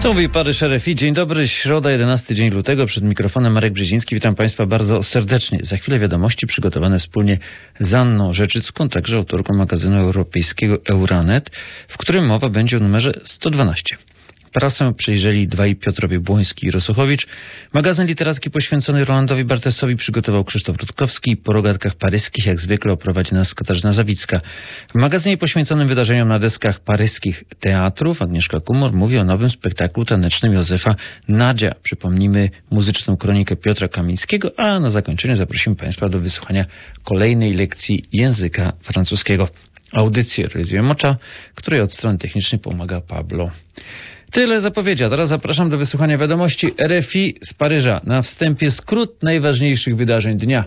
To mówi Paryż RFI. Dzień dobry, środa, 11 dzień lutego. Przed mikrofonem Marek Brzeziński. Witam Państwa bardzo serdecznie. Za chwilę wiadomości przygotowane wspólnie z Anną Rzeczycką, także autorką magazynu europejskiego Euranet, w którym mowa będzie o numerze 112. Prasę przejrzeli dwaj Piotrowie Błoński i Rosochowicz. Magazyn literacki poświęcony Rolandowi Bartesowi przygotował Krzysztof Rutkowski. Po rogatkach paryskich jak zwykle oprowadzi nas Katarzyna Zawicka. W magazynie poświęconym wydarzeniom na deskach paryskich teatrów Agnieszka Kumor mówi o nowym spektaklu tanecznym Józefa Nadzia. Przypomnijmy muzyczną kronikę Piotra Kamińskiego, a na zakończenie zaprosimy Państwa do wysłuchania kolejnej lekcji języka francuskiego. Audycję realizuje Mocza, której od strony technicznej pomaga Pablo. Tyle zapowiedzi, a teraz zapraszam do wysłuchania wiadomości RFI z Paryża. Na wstępie skrót najważniejszych wydarzeń dnia.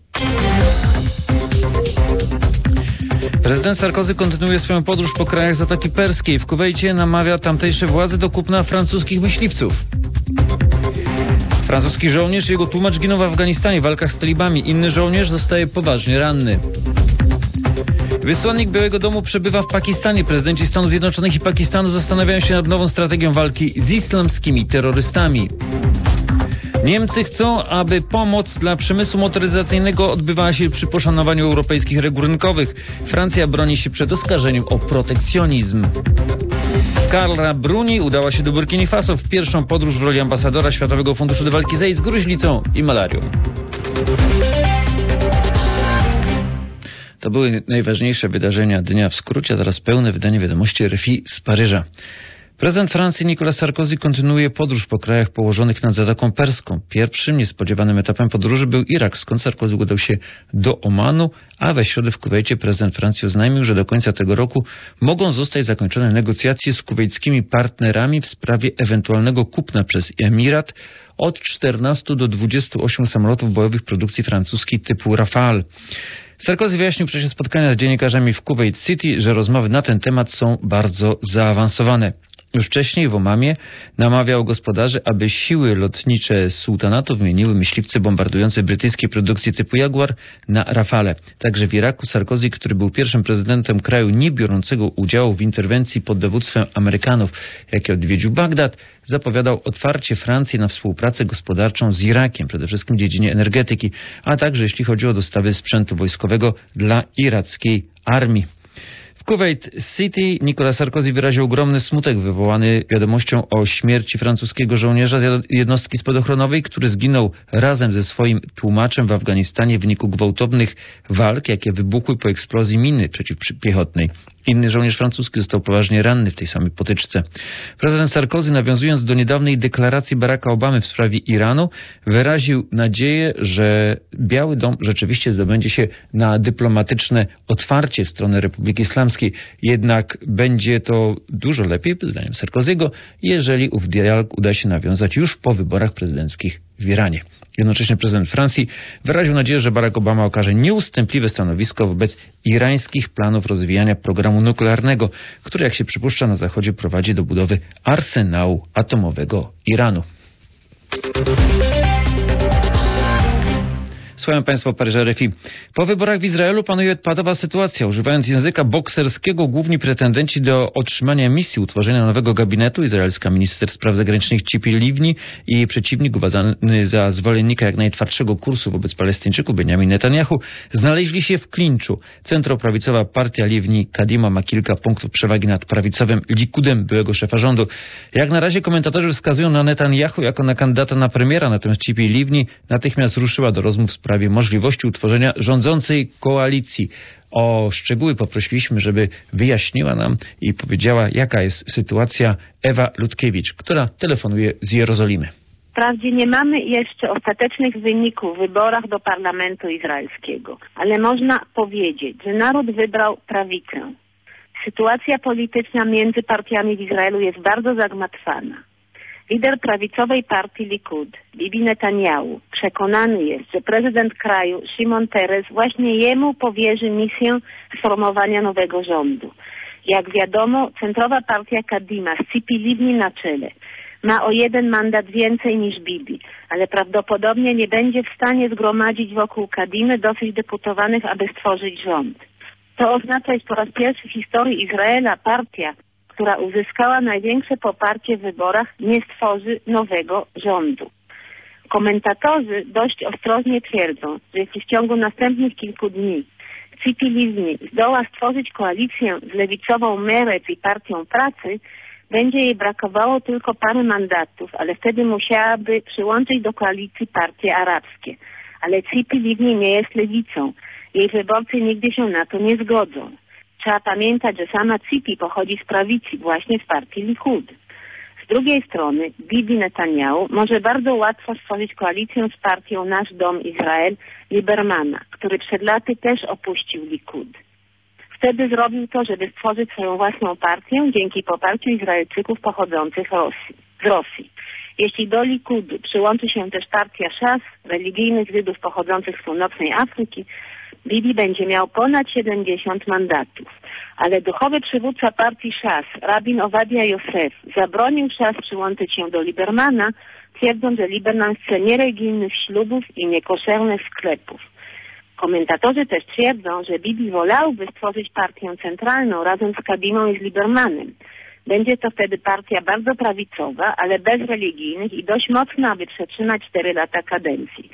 Prezydent Sarkozy kontynuuje swoją podróż po krajach Zatoki Perskiej. W Kuwejcie namawia tamtejsze władze do kupna francuskich myśliwców. Francuski żołnierz i jego tłumacz giną w Afganistanie w walkach z talibami. Inny żołnierz zostaje poważnie ranny. Wysłannik Białego Domu przebywa w Pakistanie. Prezydenci Stanów Zjednoczonych i Pakistanu zastanawiają się nad nową strategią walki z islamskimi terrorystami. Niemcy chcą, aby pomoc dla przemysłu motoryzacyjnego odbywała się przy poszanowaniu europejskich reguł rynkowych. Francja broni się przed oskarżeniem o protekcjonizm. Carla Bruni udała się do Burkini Faso w pierwszą podróż w roli ambasadora Światowego Funduszu do Walki z AIDS, gruźlicą i malarią. To były najważniejsze wydarzenia dnia w skrócie, a teraz pełne wydanie wiadomości RFI z Paryża. Prezydent Francji Nicolas Sarkozy kontynuuje podróż po krajach położonych nad Zatoką Perską. Pierwszym niespodziewanym etapem podróży był Irak, skąd Sarkozy udał się do Omanu, a we środę w Kuwejcie prezydent Francji oznajmił, że do końca tego roku mogą zostać zakończone negocjacje z kuwejskimi partnerami w sprawie ewentualnego kupna przez Emirat od 14 do 28 samolotów bojowych produkcji francuskiej typu Rafale. Sarkozy wyjaśnił w czasie spotkania z dziennikarzami w Kuwait City, że rozmowy na ten temat są bardzo zaawansowane. Już wcześniej w Omamie namawiał gospodarzy, aby siły lotnicze sułtanatu wymieniły myśliwce bombardujące brytyjskie produkcje typu Jaguar na Rafale. Także w Iraku Sarkozy, który był pierwszym prezydentem kraju nie biorącego udziału w interwencji pod dowództwem Amerykanów, jaki odwiedził Bagdad, zapowiadał otwarcie Francji na współpracę gospodarczą z Irakiem, przede wszystkim w dziedzinie energetyki, a także jeśli chodzi o dostawy sprzętu wojskowego dla irackiej armii. W Kuwait City Nicolas Sarkozy wyraził ogromny smutek wywołany wiadomością o śmierci francuskiego żołnierza z jednostki spadochronowej, który zginął razem ze swoim tłumaczem w Afganistanie w wyniku gwałtownych walk, jakie wybuchły po eksplozji miny przeciwpiechotnej. Inny żołnierz francuski został poważnie ranny w tej samej potyczce. Prezydent Sarkozy, nawiązując do niedawnej deklaracji Baracka Obamy w sprawie Iranu, wyraził nadzieję, że Biały Dom rzeczywiście zdobędzie się na dyplomatyczne otwarcie w stronę Republiki Islamskiej. Jednak będzie to dużo lepiej, zdaniem Sarkozy'ego, jeżeli ów dialog uda się nawiązać już po wyborach prezydenckich w Iranie. Jednocześnie prezydent Francji wyraził nadzieję, że Barack Obama okaże nieustępliwe stanowisko wobec irańskich planów rozwijania programu nuklearnego, który, jak się przypuszcza, na Zachodzie prowadzi do budowy arsenału atomowego Iranu. Słuchają Państwo Paryża RFI. Po wyborach w Izraelu panuje padowa sytuacja. Używając języka bokserskiego, główni pretendenci do otrzymania misji utworzenia nowego gabinetu, izraelska minister spraw zagranicznych Tzipi Livni i jej przeciwnik, uważany za zwolennika jak najtwardszego kursu wobec Palestyńczyków, Benjamin Netanyahu, znaleźli się w klinczu. Centroprawicowa partia Livni Kadima ma kilka punktów przewagi nad prawicowym Likudem byłego szefa rządu. Jak na razie komentatorzy wskazują na Netanyahu jako na kandydata na premiera, natomiast Tzipi Livni natychmiast ruszyła do rozmów w sprawie możliwości utworzenia rządzącej koalicji. O szczegóły poprosiliśmy, żeby wyjaśniła nam i powiedziała, jaka jest sytuacja, Ewa Ludkiewicz, która telefonuje z Jerozolimy. Wprawdzie nie mamy jeszcze ostatecznych wyników w wyborach do parlamentu izraelskiego, ale można powiedzieć, że naród wybrał prawicę. Sytuacja polityczna między partiami w Izraelu jest bardzo zagmatwana. Lider prawicowej partii Likud, Bibi Netanyahu, przekonany jest, że prezydent kraju, Shimon Peres, właśnie jemu powierzy misję sformowania nowego rządu. Jak wiadomo, centrowa partia Kadima z Tzipi Livni na czele ma o 1 mandat więcej niż Bibi, ale prawdopodobnie nie będzie w stanie zgromadzić wokół Kadimy dosyć deputowanych, aby stworzyć rząd. To oznacza, że po raz pierwszy w historii Izraela partia, która uzyskała największe poparcie w wyborach, nie stworzy nowego rządu. Komentatorzy dość ostrożnie twierdzą, że jeśli w ciągu następnych kilku dni Tzipi Livni zdoła stworzyć koalicję z lewicową Meretz i Partią Pracy, będzie jej brakowało tylko parę mandatów, ale wtedy musiałaby przyłączyć do koalicji partie arabskie. Ale Tzipi Livni nie jest lewicą. Jej wyborcy nigdy się na to nie zgodzą. Trzeba pamiętać, że sama Tzipi pochodzi z prawicy, właśnie z partii Likud. Z drugiej strony Bibi Netanyahu może bardzo łatwo stworzyć koalicję z partią Nasz Dom Izrael Liebermana, który przed laty też opuścił Likud. Wtedy zrobił to, żeby stworzyć swoją własną partię dzięki poparciu Izraelczyków pochodzących z Rosji. Jeśli do Likudu przyłączy się też partia Szas, religijnych Żydów pochodzących z północnej Afryki, Bibi będzie miał ponad 70 mandatów. Ale duchowy przywódca partii Szas, rabin Ovadia Yosef, zabronił Szas przyłączyć się do Liebermana, twierdząc, że Lieberman chce niereligijnych ślubów i niekoszernych sklepów. Komentatorzy też twierdzą, że Bibi wolałby stworzyć partię centralną razem z Kadimą i z Liebermanem. Będzie to wtedy partia bardzo prawicowa, ale bez religijnych i dość mocna, aby przetrzymać 4 lata kadencji.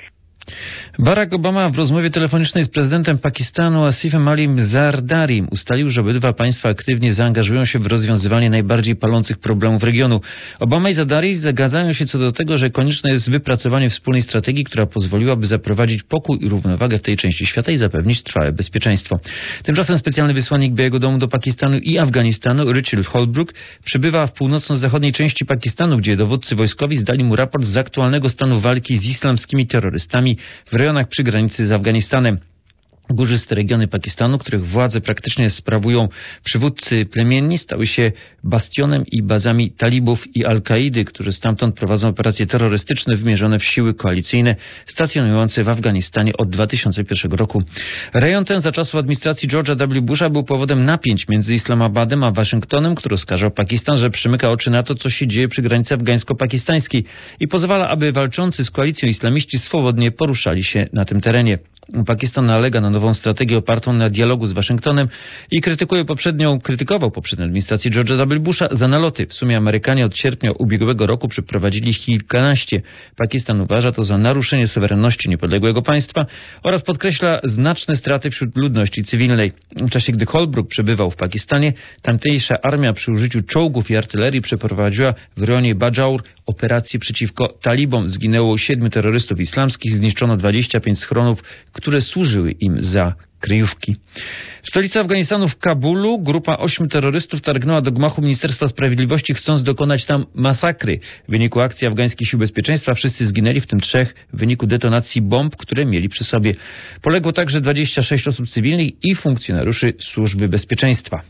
Barack Obama w rozmowie telefonicznej z prezydentem Pakistanu Asifem Ali Zardarim ustalił, że obydwa państwa aktywnie zaangażują się w rozwiązywanie najbardziej palących problemów regionu. Obama i Zardari zgadzają się co do tego, że konieczne jest wypracowanie wspólnej strategii, która pozwoliłaby zaprowadzić pokój i równowagę w tej części świata i zapewnić trwałe bezpieczeństwo. Tymczasem specjalny wysłannik Białego Domu do Pakistanu i Afganistanu Richard Holbrooke przybywa w północno-zachodniej części Pakistanu, gdzie dowódcy wojskowi zdali mu raport z aktualnego stanu walki z islamskimi terrorystami w rejonach przy granicy z Afganistanem. Górzyste regiony Pakistanu, których władze praktycznie sprawują przywódcy plemienni, stały się bastionem i bazami talibów i Al-Kaidy, którzy stamtąd prowadzą operacje terrorystyczne wymierzone w siły koalicyjne stacjonujące w Afganistanie od 2001 roku. Rejon ten za czasów administracji George'a W. Busha był powodem napięć między Islamabadem a Waszyngtonem, który oskarżał Pakistan, że przymyka oczy na to, co się dzieje przy granicy afgańsko-pakistańskiej i pozwala, aby walczący z koalicją islamiści swobodnie poruszali się na tym terenie. Pakistan nalega na nową strategię opartą na dialogu z Waszyngtonem i krytykował poprzednią administrację George'a W. Busha za naloty. W sumie Amerykanie od sierpnia ubiegłego roku przeprowadzili kilkanaście. Pakistan uważa to za naruszenie suwerenności niepodległego państwa oraz podkreśla znaczne straty wśród ludności cywilnej. W czasie, gdy Holbrooke przebywał w Pakistanie, tamtejsza armia przy użyciu czołgów i artylerii przeprowadziła w rejonie Bajaur operację przeciwko talibom. Zginęło 7 terrorystów islamskich, zniszczono 25 schronów, które służyły im za kryjówki. W stolicy Afganistanu w Kabulu grupa 8 terrorystów targnęła do gmachu Ministerstwa Sprawiedliwości, chcąc dokonać tam masakry. W wyniku akcji afgańskich sił bezpieczeństwa wszyscy zginęli, w tym 3 w wyniku detonacji bomb, które mieli przy sobie. Poległo także 26 osób cywilnych i funkcjonariuszy służby bezpieczeństwa.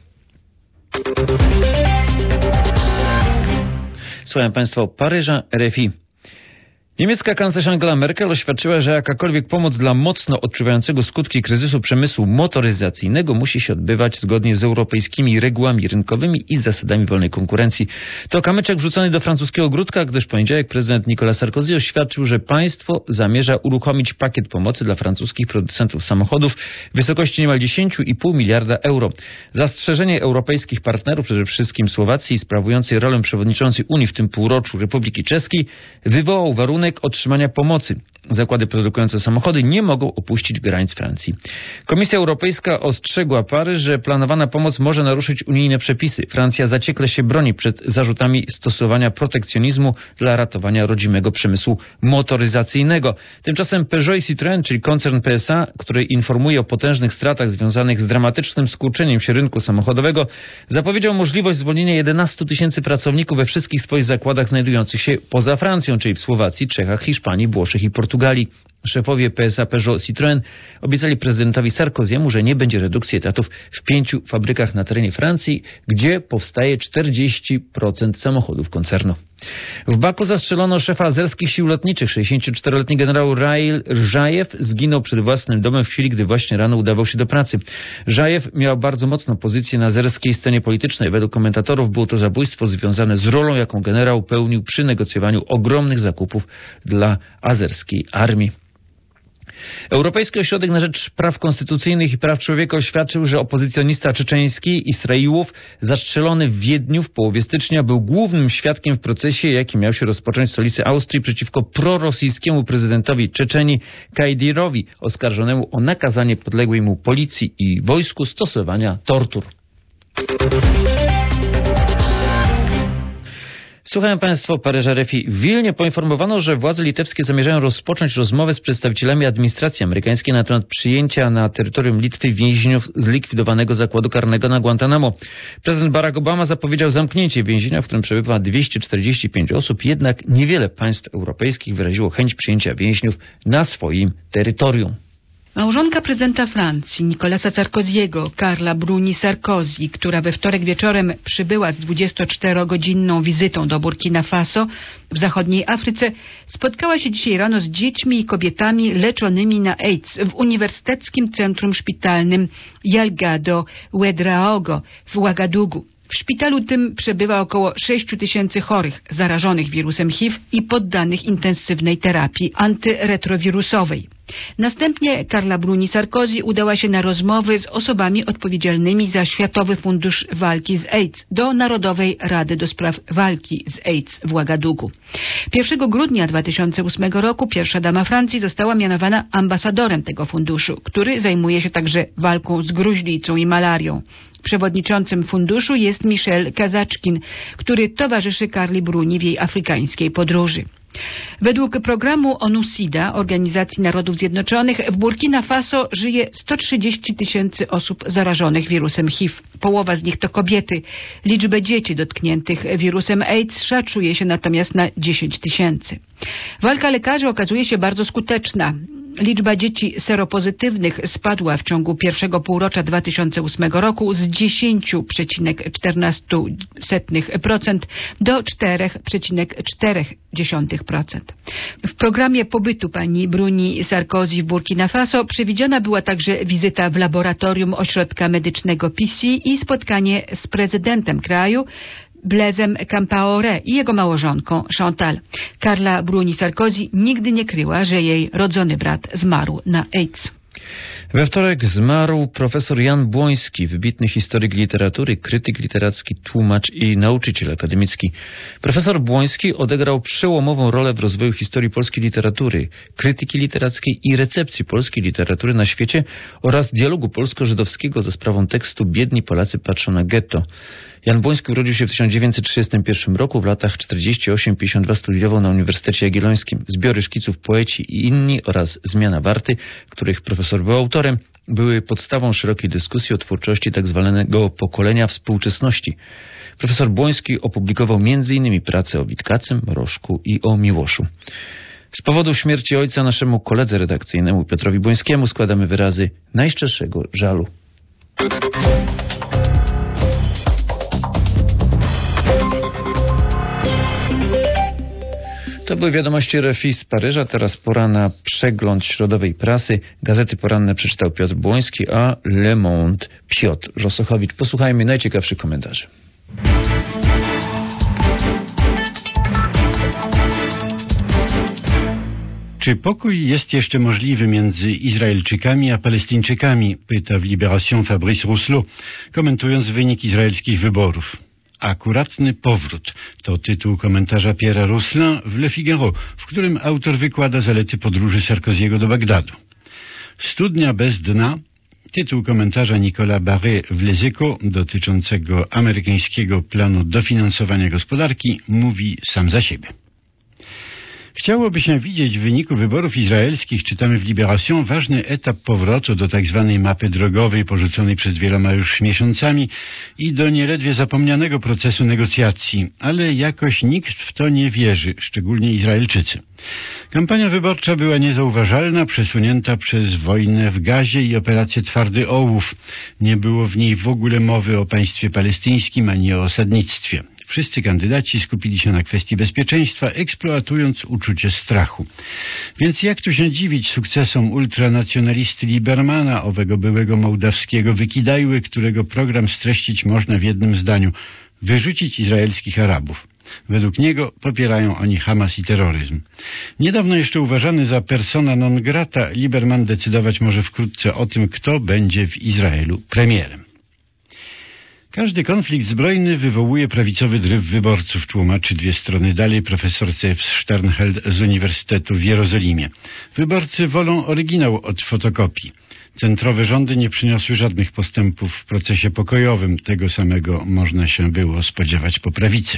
Słuchają Państwo Paryża, RFI. Niemiecka kanclerz Angela Merkel oświadczyła, że jakakolwiek pomoc dla mocno odczuwającego skutki kryzysu przemysłu motoryzacyjnego musi się odbywać zgodnie z europejskimi regułami rynkowymi i zasadami wolnej konkurencji. To kamyczek wrzucony do francuskiego ogródka, gdyż w poniedziałek prezydent Nicolas Sarkozy oświadczył, że państwo zamierza uruchomić pakiet pomocy dla francuskich producentów samochodów w wysokości niemal 10,5 miliarda euro. Zastrzeżenie europejskich partnerów, przede wszystkim Słowacji, sprawującej rolę przewodniczącej Unii w tym półroczu Republiki Czeskiej, wywołał warunek otrzymania pomocy. Zakłady produkujące samochody nie mogą opuścić granic Francji. Komisja Europejska ostrzegła Paryż, że planowana pomoc może naruszyć unijne przepisy. Francja zaciekle się broni przed zarzutami stosowania protekcjonizmu dla ratowania rodzimego przemysłu motoryzacyjnego. Tymczasem Peugeot i Citroën, czyli koncern PSA, który informuje o potężnych stratach związanych z dramatycznym skurczeniem się rynku samochodowego, zapowiedział możliwość zwolnienia 11 000 pracowników we wszystkich swoich zakładach znajdujących się poza Francją, czyli w Słowacji, Czechach, Hiszpanii, Włoszech i Portugalii. Szefowie PSA, Peugeot, Citroën obiecali prezydentowi Sarkozy'emu, że nie będzie redukcji etatów w 5 fabrykach na terenie Francji, gdzie powstaje 40% samochodów koncernu. W Baku zastrzelono szefa azerskich sił lotniczych. 64-letni generał Rail Rzajew zginął przed własnym domem w chwili, gdy właśnie rano udawał się do pracy. Rzajew miał bardzo mocną pozycję na azerskiej scenie politycznej. Według komentatorów było to zabójstwo związane z rolą, jaką generał pełnił przy negocjowaniu ogromnych zakupów dla azerskiej armii. Europejski Ośrodek na Rzecz Praw Konstytucyjnych i Praw Człowieka oświadczył, że opozycjonista czeczeński Israiłow, zastrzelony w Wiedniu w połowie stycznia, był głównym świadkiem w procesie, jaki miał się rozpocząć w stolicy Austrii przeciwko prorosyjskiemu prezydentowi Czeczenii Kadirowi, oskarżonemu o nakazanie podległej mu policji i wojsku stosowania tortur. Słuchają Państwo Paryża RFI. W Wilnie poinformowano, że władze litewskie zamierzają rozpocząć rozmowę z przedstawicielami administracji amerykańskiej na temat przyjęcia na terytorium Litwy więźniów z likwidowanego zakładu karnego na Guantanamo. Prezydent Barack Obama zapowiedział zamknięcie więzienia, w którym przebywa 245 osób, jednak niewiele państw europejskich wyraziło chęć przyjęcia więźniów na swoim terytorium. Małżonka prezydenta Francji, Nicolasa Sarkoziego, Carla Bruni Sarkozy, która we wtorek wieczorem przybyła z 24-godzinną wizytą do Burkina Faso w zachodniej Afryce, spotkała się dzisiaj rano z dziećmi i kobietami leczonymi na AIDS w Uniwersyteckim Centrum Szpitalnym Yalgado Ouedraogo w Ouagadougou. W szpitalu tym przebywa około 6 000 chorych zarażonych wirusem HIV i poddanych intensywnej terapii antyretrowirusowej. Następnie Carla Bruni Sarkozy udała się na rozmowy z osobami odpowiedzialnymi za Światowy Fundusz Walki z AIDS do Narodowej Rady do Spraw Walki z AIDS w Ouagadougou. 1 grudnia 2008 roku pierwsza dama Francji została mianowana ambasadorem tego funduszu, który zajmuje się także walką z gruźlicą i malarią. Przewodniczącym funduszu jest Michel Kazaczkin, który towarzyszy Carli Bruni w jej afrykańskiej podróży. Według programu ONU-SIDA, Organizacji Narodów Zjednoczonych, w Burkina Faso żyje 130 000 osób zarażonych wirusem HIV. Połowa z nich to kobiety. Liczbę dzieci dotkniętych wirusem AIDS szacuje się natomiast na 10 000. Walka lekarzy okazuje się bardzo skuteczna. Liczba dzieci seropozytywnych spadła w ciągu pierwszego półrocza 2008 roku z 10,14% do 4,4%. W programie pobytu pani Bruni Sarkozy w Burkina Faso przewidziana była także wizyta w laboratorium ośrodka medycznego PC i spotkanie z prezydentem kraju, Blaisem Compaoré i jego małżonką Chantal. Carla Bruni Sarkozy nigdy nie kryła, że jej rodzony brat zmarł na AIDS. We wtorek zmarł profesor Jan Błoński, wybitny historyk literatury, krytyk literacki, tłumacz i nauczyciel akademicki. Profesor Błoński odegrał przełomową rolę w rozwoju historii polskiej literatury, krytyki literackiej i recepcji polskiej literatury na świecie oraz dialogu polsko-żydowskiego za sprawą tekstu Biedni Polacy patrzą na getto. Jan Błoński urodził się w 1931 roku, w latach 48-52 studiował na Uniwersytecie Jagiellońskim. Zbiory szkiców Poeci i inni oraz Zmiana Warty, których profesor był autorem, były podstawą szerokiej dyskusji o twórczości tak zwanego pokolenia współczesności. Profesor Błoński opublikował m.in. pracę o Witkacym, Mrożku i o Miłoszu. Z powodu śmierci ojca naszemu koledze redakcyjnemu Piotrowi Błońskiemu składamy wyrazy najszczerszego żalu. To były wiadomości RFI z Paryża. Teraz pora na przegląd środowej prasy. Gazety poranne przeczytał Piotr Błoński, a Le Monde Piotr Rosochowicz. Posłuchajmy najciekawszych komentarzy. Czy pokój jest jeszcze możliwy między Izraelczykami a Palestyńczykami? Pyta w Libération Fabrice Rousseau, komentując wynik izraelskich wyborów. Akuratny powrót to tytuł komentarza Pierre'a Rosselin w Le Figaro, w którym autor wykłada zalety podróży Sarkoziego do Bagdadu. Studnia bez dna, tytuł komentarza Nicolas Barré w Les Échos dotyczącego amerykańskiego planu dofinansowania gospodarki mówi sam za siebie. Chciałoby się widzieć w wyniku wyborów izraelskich, czytamy w Libération, ważny etap powrotu do tak zwanej mapy drogowej porzuconej przed wieloma już miesiącami i do nieledwie zapomnianego procesu negocjacji, ale jakoś nikt w to nie wierzy, szczególnie Izraelczycy. Kampania wyborcza była niezauważalna, przesunięta przez wojnę w Gazie i operację Twardy Ołów. Nie było w niej w ogóle mowy o państwie palestyńskim ani o osadnictwie. Wszyscy kandydaci skupili się na kwestii bezpieczeństwa, eksploatując uczucie strachu. Więc jak tu się dziwić sukcesom ultranacjonalisty Liebermana, owego byłego mołdawskiego wykidajły, którego program streścić można w jednym zdaniu: wyrzucić izraelskich Arabów. Według niego popierają oni Hamas i terroryzm. Niedawno jeszcze uważany za persona non grata, Lieberman decydować może wkrótce o tym, kto będzie w Izraelu premierem. Każdy konflikt zbrojny wywołuje prawicowy dryf wyborców, tłumaczy dwie strony dalej profesor Zeev Sternheld z Uniwersytetu w Jerozolimie. Wyborcy wolą oryginał od fotokopii. Centrowe rządy nie przyniosły żadnych postępów w procesie pokojowym. Tego samego można się było spodziewać po prawicy.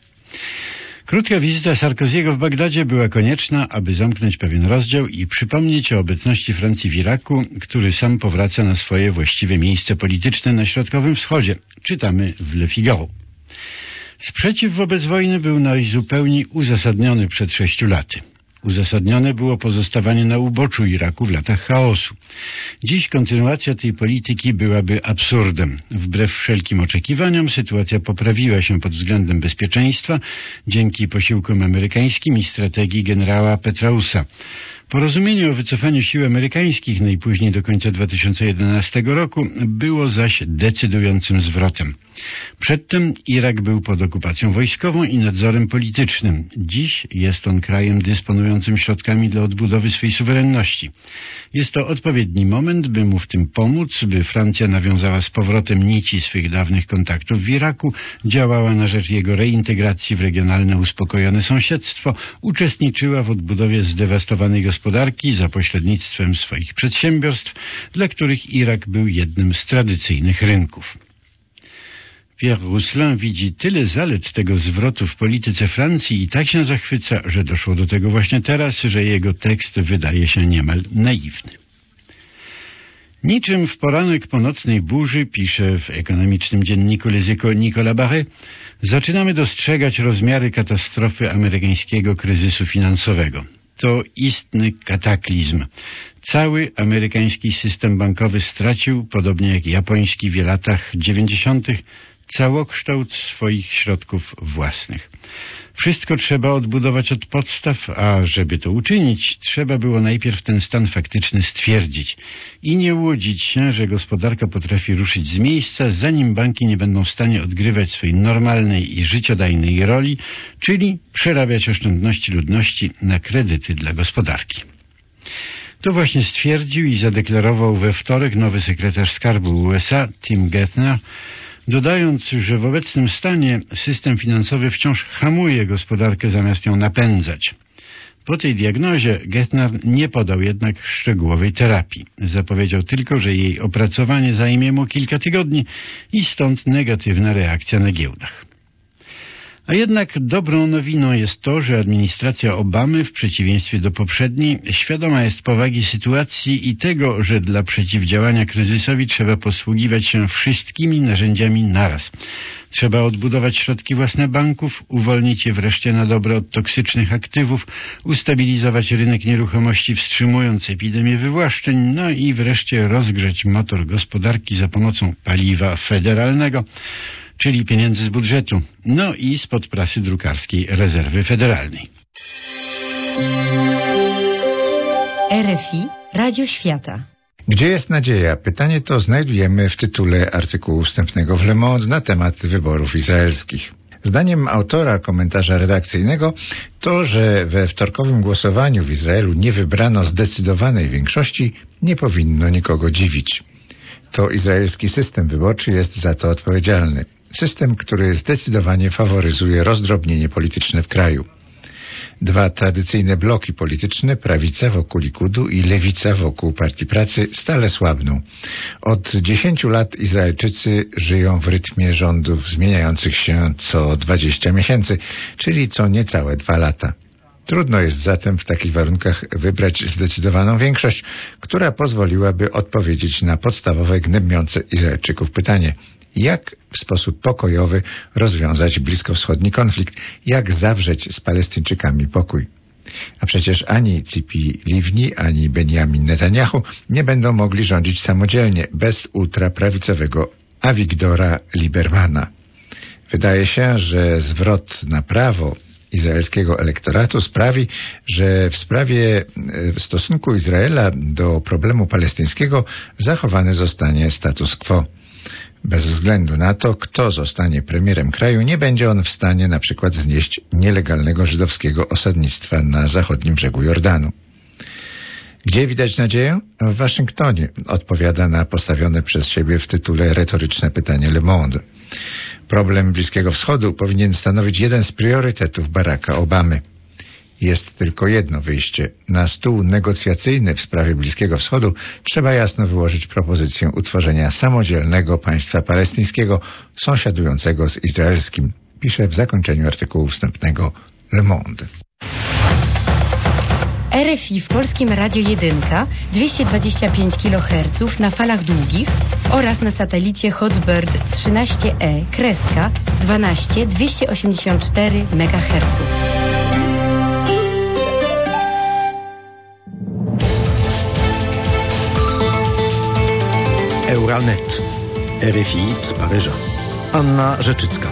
Krótka wizyta Sarkoziego w Bagdadzie była konieczna, aby zamknąć pewien rozdział i przypomnieć o obecności Francji w Iraku, który sam powraca na swoje właściwe miejsce polityczne na Środkowym Wschodzie. Czytamy w Le Figaro. Sprzeciw wobec wojny był najzupełniej uzasadniony przed 6 laty. Uzasadnione było pozostawanie na uboczu Iraku w latach chaosu. Dziś kontynuacja tej polityki byłaby absurdem. Wbrew wszelkim oczekiwaniom sytuacja poprawiła się pod względem bezpieczeństwa dzięki posiłkom amerykańskim i strategii generała Petrausa. Porozumienie o wycofaniu sił amerykańskich najpóźniej do końca 2011 roku było zaś decydującym zwrotem. Przedtem Irak był pod okupacją wojskową i nadzorem politycznym. Dziś jest on krajem dysponującym środkami dla odbudowy swej suwerenności. Jest to odpowiedni moment, by mu w tym pomóc, by Francja nawiązała z powrotem nici swych dawnych kontaktów w Iraku, działała na rzecz jego reintegracji w regionalne uspokojone sąsiedztwo, uczestniczyła w odbudowie zdewastowanej gospodarki za pośrednictwem swoich przedsiębiorstw, dla których Irak był jednym z tradycyjnych rynków. Pierre Rousselin widzi tyle zalet tego zwrotu w polityce Francji i tak się zachwyca, że doszło do tego właśnie teraz, że jego tekst wydaje się niemal naiwny. Niczym w poranek po nocnej burzy, pisze w ekonomicznym dzienniku Les Echos Nicolas Barret, zaczynamy dostrzegać rozmiary katastrofy amerykańskiego kryzysu finansowego. To istny kataklizm. Cały amerykański system bankowy stracił, podobnie jak japoński w latach 90., całokształt swoich środków własnych. Wszystko trzeba odbudować od podstaw, a żeby to uczynić, trzeba było najpierw ten stan faktyczny stwierdzić i nie łudzić się, że gospodarka potrafi ruszyć z miejsca, zanim banki nie będą w stanie odgrywać swojej normalnej i życiodajnej roli, czyli przerabiać oszczędności ludności na kredyty dla gospodarki. To właśnie stwierdził i zadeklarował we wtorek nowy sekretarz skarbu USA Tim Geithner, dodając, że w obecnym stanie system finansowy wciąż hamuje gospodarkę zamiast ją napędzać. Po tej diagnozie Geithner nie podał jednak szczegółowej terapii. Zapowiedział tylko, że jej opracowanie zajmie mu kilka tygodni i stąd negatywna reakcja na giełdach. A jednak dobrą nowiną jest to, że administracja Obamy, w przeciwieństwie do poprzedniej, świadoma jest powagi sytuacji i tego, że dla przeciwdziałania kryzysowi trzeba posługiwać się wszystkimi narzędziami naraz. Trzeba odbudować środki własne banków, uwolnić je wreszcie na dobre od toksycznych aktywów, ustabilizować rynek nieruchomości, wstrzymując epidemię wywłaszczeń, no i wreszcie rozgrzać motor gospodarki za pomocą paliwa federalnego, czyli pieniędzy z budżetu, no i spod prasy drukarskiej Rezerwy Federalnej. RFI, Radio Świata. Gdzie jest nadzieja? Pytanie to znajdujemy w tytule artykułu wstępnego w Le Monde na temat wyborów izraelskich. Zdaniem autora komentarza redakcyjnego to, że we wtorkowym głosowaniu w Izraelu nie wybrano zdecydowanej większości, nie powinno nikogo dziwić. To izraelski system wyborczy jest za to odpowiedzialny. System, który zdecydowanie faworyzuje rozdrobnienie polityczne w kraju. Dwa tradycyjne bloki polityczne, prawica wokół Likudu i lewica wokół Partii Pracy, stale słabną. Od 10 lat Izraelczycy żyją w rytmie rządów zmieniających się co 20 miesięcy, czyli co niecałe 2 lata. Trudno jest zatem w takich warunkach wybrać zdecydowaną większość, która pozwoliłaby odpowiedzieć na podstawowe gnębiące Izraelczyków pytanie: jak w sposób pokojowy rozwiązać bliskowschodni konflikt, jak zawrzeć z Palestyńczykami pokój. A przecież ani Tzipi Livni, ani Benjamin Netanyahu nie będą mogli rządzić samodzielnie bez ultraprawicowego Avigdora Liebermana. Wydaje się, że zwrot na prawo izraelskiego elektoratu sprawi, że w sprawie stosunku Izraela do problemu palestyńskiego zachowany zostanie status quo. Bez względu na to, kto zostanie premierem kraju, nie będzie on w stanie na przykład znieść nielegalnego żydowskiego osadnictwa na zachodnim brzegu Jordanu. Gdzie widać nadzieję? W Waszyngtonie, odpowiada na postawione przez siebie w tytule retoryczne pytanie Le Monde. Problem Bliskiego Wschodu powinien stanowić jeden z priorytetów Baracka Obamy. Jest tylko jedno wyjście. Na stół negocjacyjny w sprawie Bliskiego Wschodu trzeba jasno wyłożyć propozycję utworzenia samodzielnego państwa palestyńskiego sąsiadującego z izraelskim, pisze w zakończeniu artykułu wstępnego Le Monde. RFI w Polskim Radio 1, 225 kHz na falach długich oraz na satelicie Hotbird 13E, 12 284 MHz. Euranet. RFI z Paryża. Anna Rzeczycka.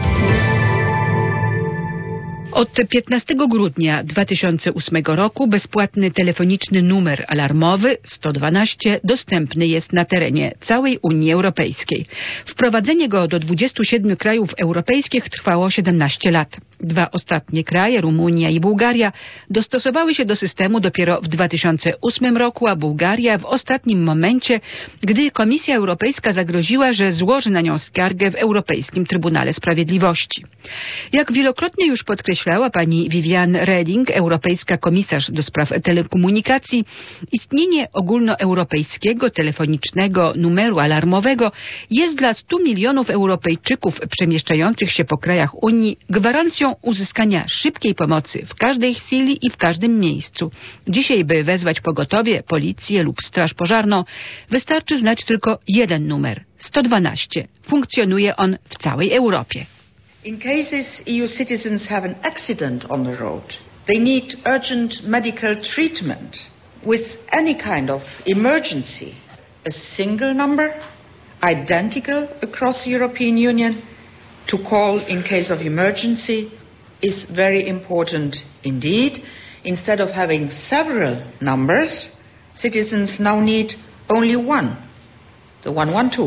Od 15 grudnia 2008 roku bezpłatny telefoniczny numer alarmowy 112 dostępny jest na terenie całej Unii Europejskiej. Wprowadzenie go do 27 krajów europejskich trwało 17 lat. Dwa ostatnie kraje, Rumunia i Bułgaria, dostosowały się do systemu dopiero w 2008 roku, a Bułgaria w ostatnim momencie, gdy Komisja Europejska zagroziła, że złoży na nią skargę w Europejskim Trybunale Sprawiedliwości. Jak wielokrotnie już podkreślała pani Viviane Reding, europejska komisarz do spraw telekomunikacji, istnienie ogólnoeuropejskiego telefonicznego numeru alarmowego jest dla 100 milionów Europejczyków przemieszczających się po krajach Unii gwarancją uzyskania szybkiej pomocy w każdej chwili i w każdym miejscu. Dzisiaj, by wezwać pogotowie, policję lub straż pożarną, wystarczy znać tylko jeden numer, 112. Funkcjonuje on w całej Europie. In cases EU citizens have an accident on the road, they need urgent medical treatment with any kind of emergency. A single number, identical across the European Union, to call in case of emergency is very important indeed. Instead of having several numbers, citizens now need only one, the 112.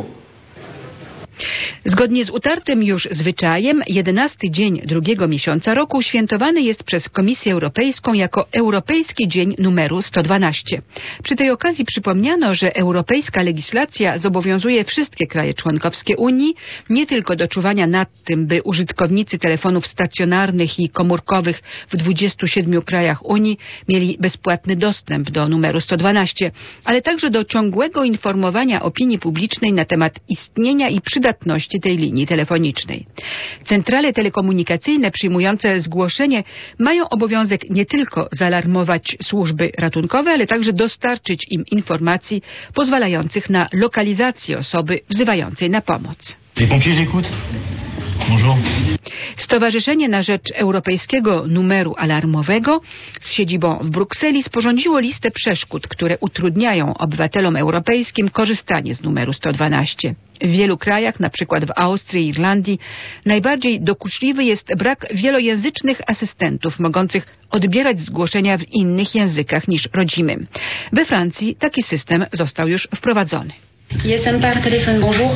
Zgodnie z utartym już zwyczajem, 11 dzień drugiego miesiąca roku świętowany jest przez Komisję Europejską jako Europejski Dzień numeru 112. Przy tej okazji przypomniano, że europejska legislacja zobowiązuje wszystkie kraje członkowskie Unii nie tylko do czuwania nad tym, by użytkownicy telefonów stacjonarnych i komórkowych w 27 krajach Unii mieli bezpłatny dostęp do numeru 112, ale także do ciągłego informowania opinii publicznej na temat istnienia i przydatności tej linii telefonicznej. Centrale telekomunikacyjne przyjmujące zgłoszenie mają obowiązek nie tylko zaalarmować służby ratunkowe, ale także dostarczyć im informacji pozwalających na lokalizację osoby wzywającej na pomoc. Les pompiers écoutent. Bonjour. Stowarzyszenie na rzecz Europejskiego Numeru Alarmowego z siedzibą w Brukseli sporządziło listę przeszkód, które utrudniają obywatelom europejskim korzystanie z numeru 112. W wielu krajach, na przykład w Austrii i Irlandii, najbardziej dokuczliwy jest brak wielojęzycznych asystentów mogących odbierać zgłoszenia w innych językach niż rodzimym. We Francji taki system został już wprowadzony. Jestem par telefon, bonjour.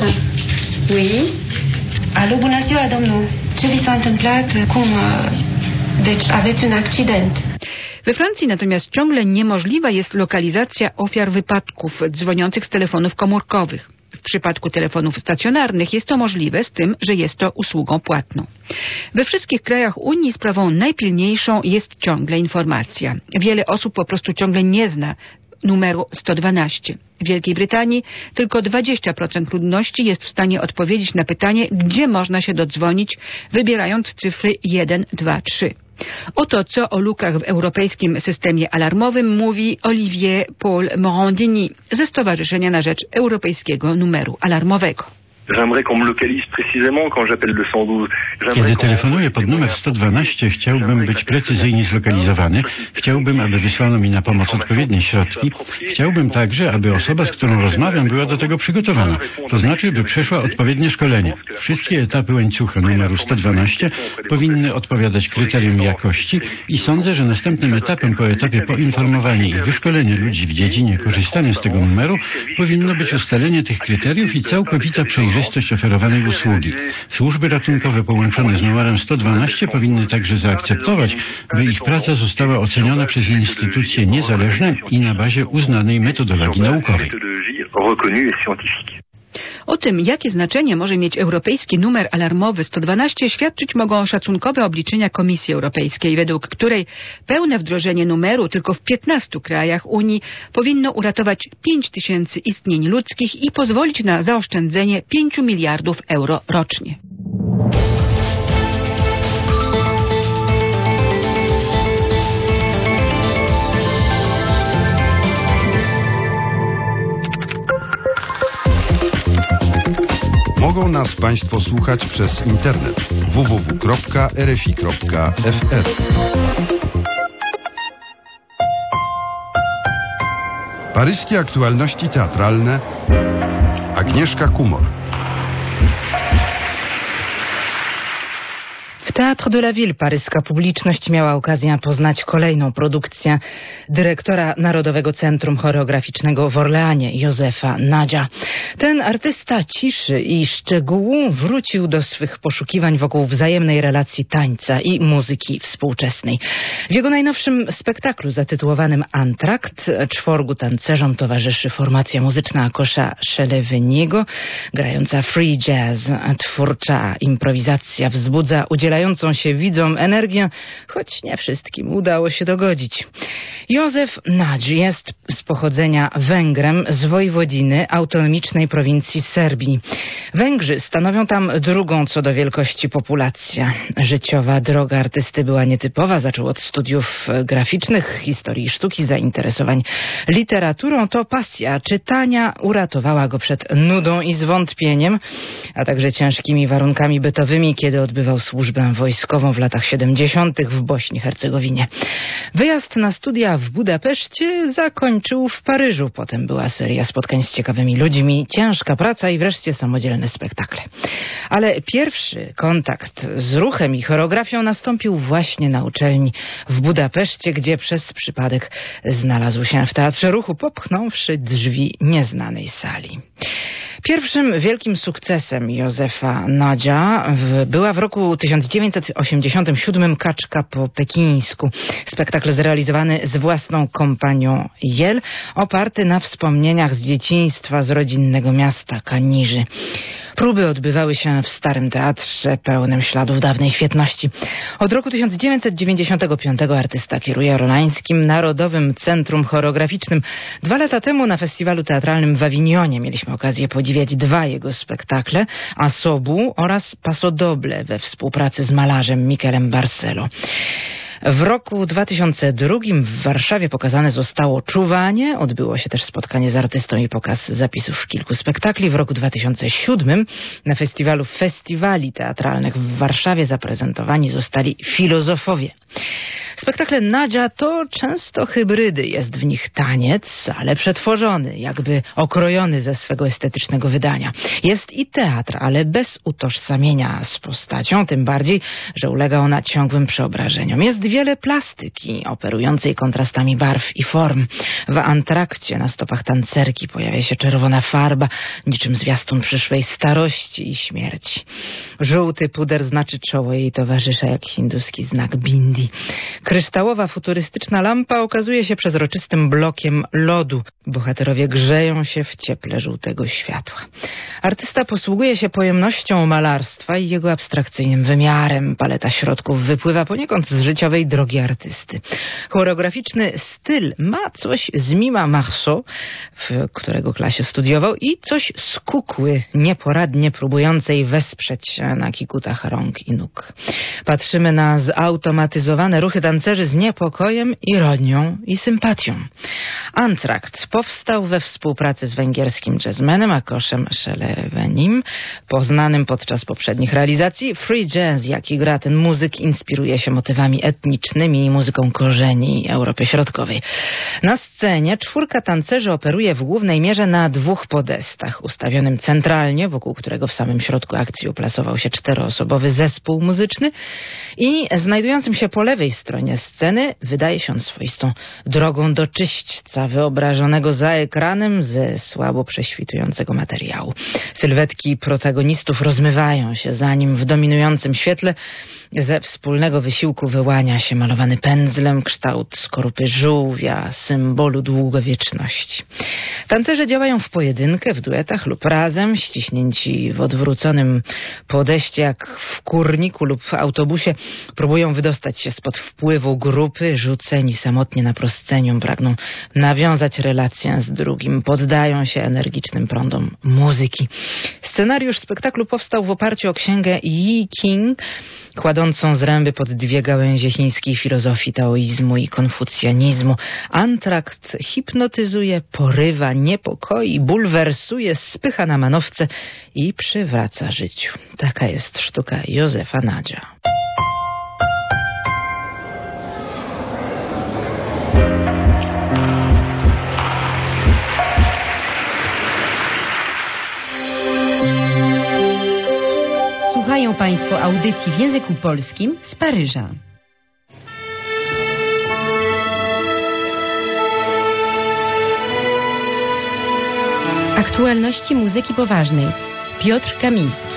Oui. Alo, bună ziua, domnul. Ce vi s-a întâmplat? Cum? Deci aveți un accident. We Francji natomiast ciągle niemożliwa jest lokalizacja ofiar wypadków dzwoniących z telefonów komórkowych. W przypadku telefonów stacjonarnych jest to możliwe, z tym, że jest to usługą płatną. We wszystkich krajach Unii sprawą najpilniejszą jest ciągle informacja. Wiele osób po prostu ciągle nie zna numeru 112. W Wielkiej Brytanii tylko 20% ludności jest w stanie odpowiedzieć na pytanie, gdzie można się dodzwonić, wybierając cyfry 1, 2, 3. Oto co o lukach w europejskim systemie alarmowym mówi Olivier Paul Morandini ze Stowarzyszenia na rzecz Europejskiego Numeru Alarmowego. Kiedy telefonuję pod numer 112, chciałbym być precyzyjnie zlokalizowany, chciałbym, aby wysłano mi na pomoc odpowiednie środki, chciałbym także, aby osoba, z którą rozmawiam, była do tego przygotowana, to znaczy, by przeszła odpowiednie szkolenie. Wszystkie etapy łańcucha numeru 112 powinny odpowiadać kryterium jakości i sądzę, że następnym etapem po etapie poinformowania i wyszkolenia ludzi w dziedzinie korzystania z tego numeru powinno być ustalenie tych kryteriów i całkowita przejrzystość przejrzystość oferowanej usługi. Służby ratunkowe połączone z numerem 112 powinny także zaakceptować, by ich praca została oceniona przez instytucje niezależne i na bazie uznanej metodologii naukowej. O tym, jakie znaczenie może mieć europejski numer alarmowy 112, świadczyć mogą szacunkowe obliczenia Komisji Europejskiej, według której pełne wdrożenie numeru tylko w 15 krajach Unii powinno uratować 5000 istnień ludzkich i pozwolić na zaoszczędzenie 5 miliardów euro rocznie. Mogą nas Państwo słuchać przez internet www.rfi.fr. Paryskie aktualności teatralne. Agnieszka Kumor. W Teatr de la Ville paryska publiczność miała okazję poznać kolejną produkcję dyrektora Narodowego Centrum Choreograficznego w Orleanie, Józefa Nadzia. Ten artysta ciszy i szczegółu wrócił do swych poszukiwań wokół wzajemnej relacji tańca i muzyki współczesnej. W jego najnowszym spektaklu zatytułowanym Antrakt 4 tancerzom towarzyszy formacja muzyczna Kosza Szeleweniego, grająca free jazz. Twórcza improwizacja wzbudza udzielającą się widzom energię, choć nie wszystkim udało się dogodzić. Józef Nagy jest z pochodzenia Węgrem z Wojwodiny, autonomicznej prowincji Serbii. Węgrzy stanowią tam drugą co do wielkości populację. Życiowa droga artysty była nietypowa. Zaczął od studiów graficznych, historii sztuki, zainteresowań literaturą. To pasja czytania uratowała go przed nudą i zwątpieniem, a także ciężkimi warunkami bytowymi, kiedy odbywał służbę wojskową w latach 70. w Bośni i Hercegowinie. Wyjazd na studia w Budapeszcie zakończył w Paryżu. Potem była seria spotkań z ciekawymi ludźmi, ciężka praca i wreszcie samodzielne spektakle. Ale pierwszy kontakt z ruchem i choreografią nastąpił właśnie na uczelni w Budapeszcie, gdzie przez przypadek znalazł się w Teatrze Ruchu, popchnąwszy drzwi nieznanej sali. Pierwszym wielkim sukcesem Józefa Nadzia była w roku 1987 Kaczka po pekińsku. Spektakl zrealizowany z własną kompanią Jel, oparty na wspomnieniach z dzieciństwa z rodzinnego miasta Kaniży. Próby odbywały się w Starym Teatrze, pełnym śladów dawnej świetności. Od roku 1995 artysta kieruje Orlańskim Narodowym Centrum Choreograficznym. 2 lata temu na festiwalu teatralnym w Awinionie mieliśmy okazję podziwiać 2 jego spektakle, Asobu oraz Pasodoble we współpracy z malarzem Michelem Barcelo. W roku 2002 w Warszawie pokazane zostało Czuwanie. Odbyło się też spotkanie z artystą i pokaz zapisów kilku spektakli. W roku 2007 na festiwalu festiwali teatralnych w Warszawie zaprezentowani zostali Filozofowie. Spektakle Nadzia to często hybrydy. Jest w nich taniec, ale przetworzony, jakby okrojony ze swego estetycznego wydania. Jest i teatr, ale bez utożsamienia z postacią, tym bardziej, że ulega ona ciągłym przeobrażeniom. Jest wiele plastyki, operującej kontrastami barw i form. W Antrakcie na stopach tancerki pojawia się czerwona farba, niczym zwiastun przyszłej starości i śmierci. Żółty puder znaczy czoło jej towarzysza, jak hinduski znak bindi. Kryształowa, futurystyczna lampa okazuje się przezroczystym blokiem lodu. Bohaterowie grzeją się w cieple żółtego światła. Artysta posługuje się pojemnością malarstwa i jego abstrakcyjnym wymiarem. Paleta środków wypływa poniekąd z życiowej drogi artysty. Choreograficzny styl ma coś z Mima Marceau, w którego klasie studiował, i coś z kukły, nieporadnie próbującej wesprzeć się na kikutach rąk i nóg. Patrzymy na zautomatyzowane ruchy tancerzy z niepokojem, ironią i sympatią. Antrakt powstał we współpracy z węgierskim jazzmenem Akoszem Szelewenim, poznanym podczas poprzednich realizacji. Free jazz, jaki gra ten muzyk, inspiruje się motywami etnicznymi i muzyką korzeni Europy Środkowej. Na scenie 4 tancerzy operuje w głównej mierze na 2 podestach. Ustawionym centralnie, wokół którego w samym środku akcji uplasował się 4-osobowy zespół muzyczny, i znajdującym się po lewej stronie tworzenie sceny wydaje się swoistą drogą do czyśćca wyobrażonego za ekranem ze słabo prześwitującego materiału. Sylwetki protagonistów rozmywają się, zanim w dominującym świetle ze wspólnego wysiłku wyłania się malowany pędzlem kształt skorupy żółwia, symbolu długowieczności. Tancerze działają w pojedynkę, w duetach lub razem, ściśnięci w odwróconym podejście jak w kurniku lub w autobusie, próbują wydostać się spod wpływu grupy, rzuceni samotnie na proscenium, pragną nawiązać relację z drugim, poddają się energicznym prądom muzyki. Scenariusz spektaklu powstał w oparciu o księgę Yi King, kładącą zręby pod dwie gałęzie chińskiej filozofii taoizmu i konfucjanizmu. Antrakt hipnotyzuje, porywa, niepokoi, bulwersuje, spycha na manowce i przywraca życiu. Taka jest sztuka Józefa Nadzia. Słuchają Państwo audycji w języku polskim z Paryża. Aktualności muzyki poważnej. Piotr Kamiński.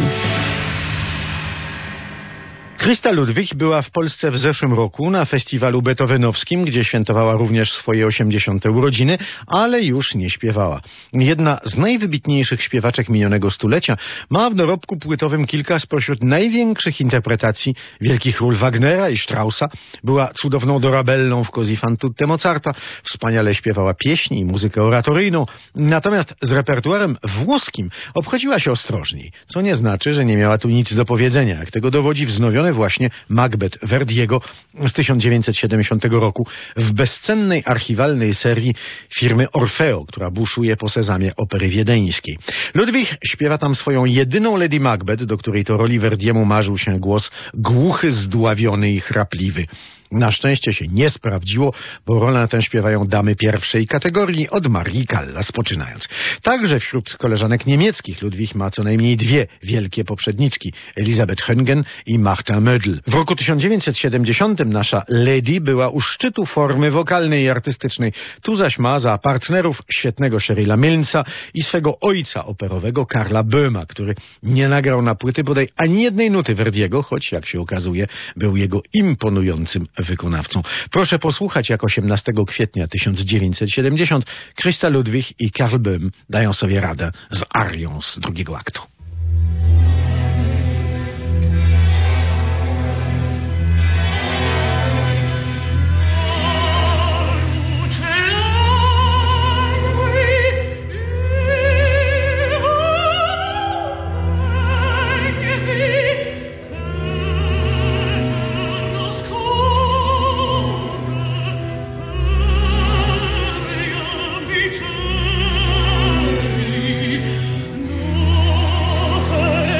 Krysta Ludwig była w Polsce w zeszłym roku na festiwalu beethovenowskim, gdzie świętowała również swoje 80. urodziny, ale już nie śpiewała. Jedna z najwybitniejszych śpiewaczek minionego stulecia ma w dorobku płytowym kilka spośród największych interpretacji wielkich ról Wagnera i Straussa. Była cudowną dorabellą w Così fan tutte Mozarta, wspaniale śpiewała pieśni i muzykę oratoryjną, natomiast z repertuarem włoskim obchodziła się ostrożniej, co nie znaczy, że nie miała tu nic do powiedzenia, jak tego dowodzi wznowione właśnie Macbeth Verdiego z 1970 roku w bezcennej archiwalnej serii firmy Orfeo, która buszuje po sezamie opery wiedeńskiej. Ludwig śpiewa tam swoją jedyną Lady Macbeth, do której to roli Verdiemu marzył się głos głuchy, zdławiony i chrapliwy. Na szczęście się nie sprawdziło, bo rolę tę śpiewają damy pierwszej kategorii od Marii Callas poczynając. Także wśród koleżanek niemieckich Ludwig ma co najmniej dwie wielkie poprzedniczki, Elisabeth Höngen i Martha Mödl. W roku 1970 nasza Lady była u szczytu formy wokalnej i artystycznej. Tu zaś ma za partnerów świetnego Sherilla Milnsa i swego ojca operowego Karla Böhma, który nie nagrał na płyty bodaj ani jednej nuty Verdiego, choć jak się okazuje był jego imponującym wykonawcą. Proszę posłuchać, jak 18 kwietnia 1970 Krysta Ludwig i Karl Böhm dają sobie radę z arią z drugiego aktu. Hey!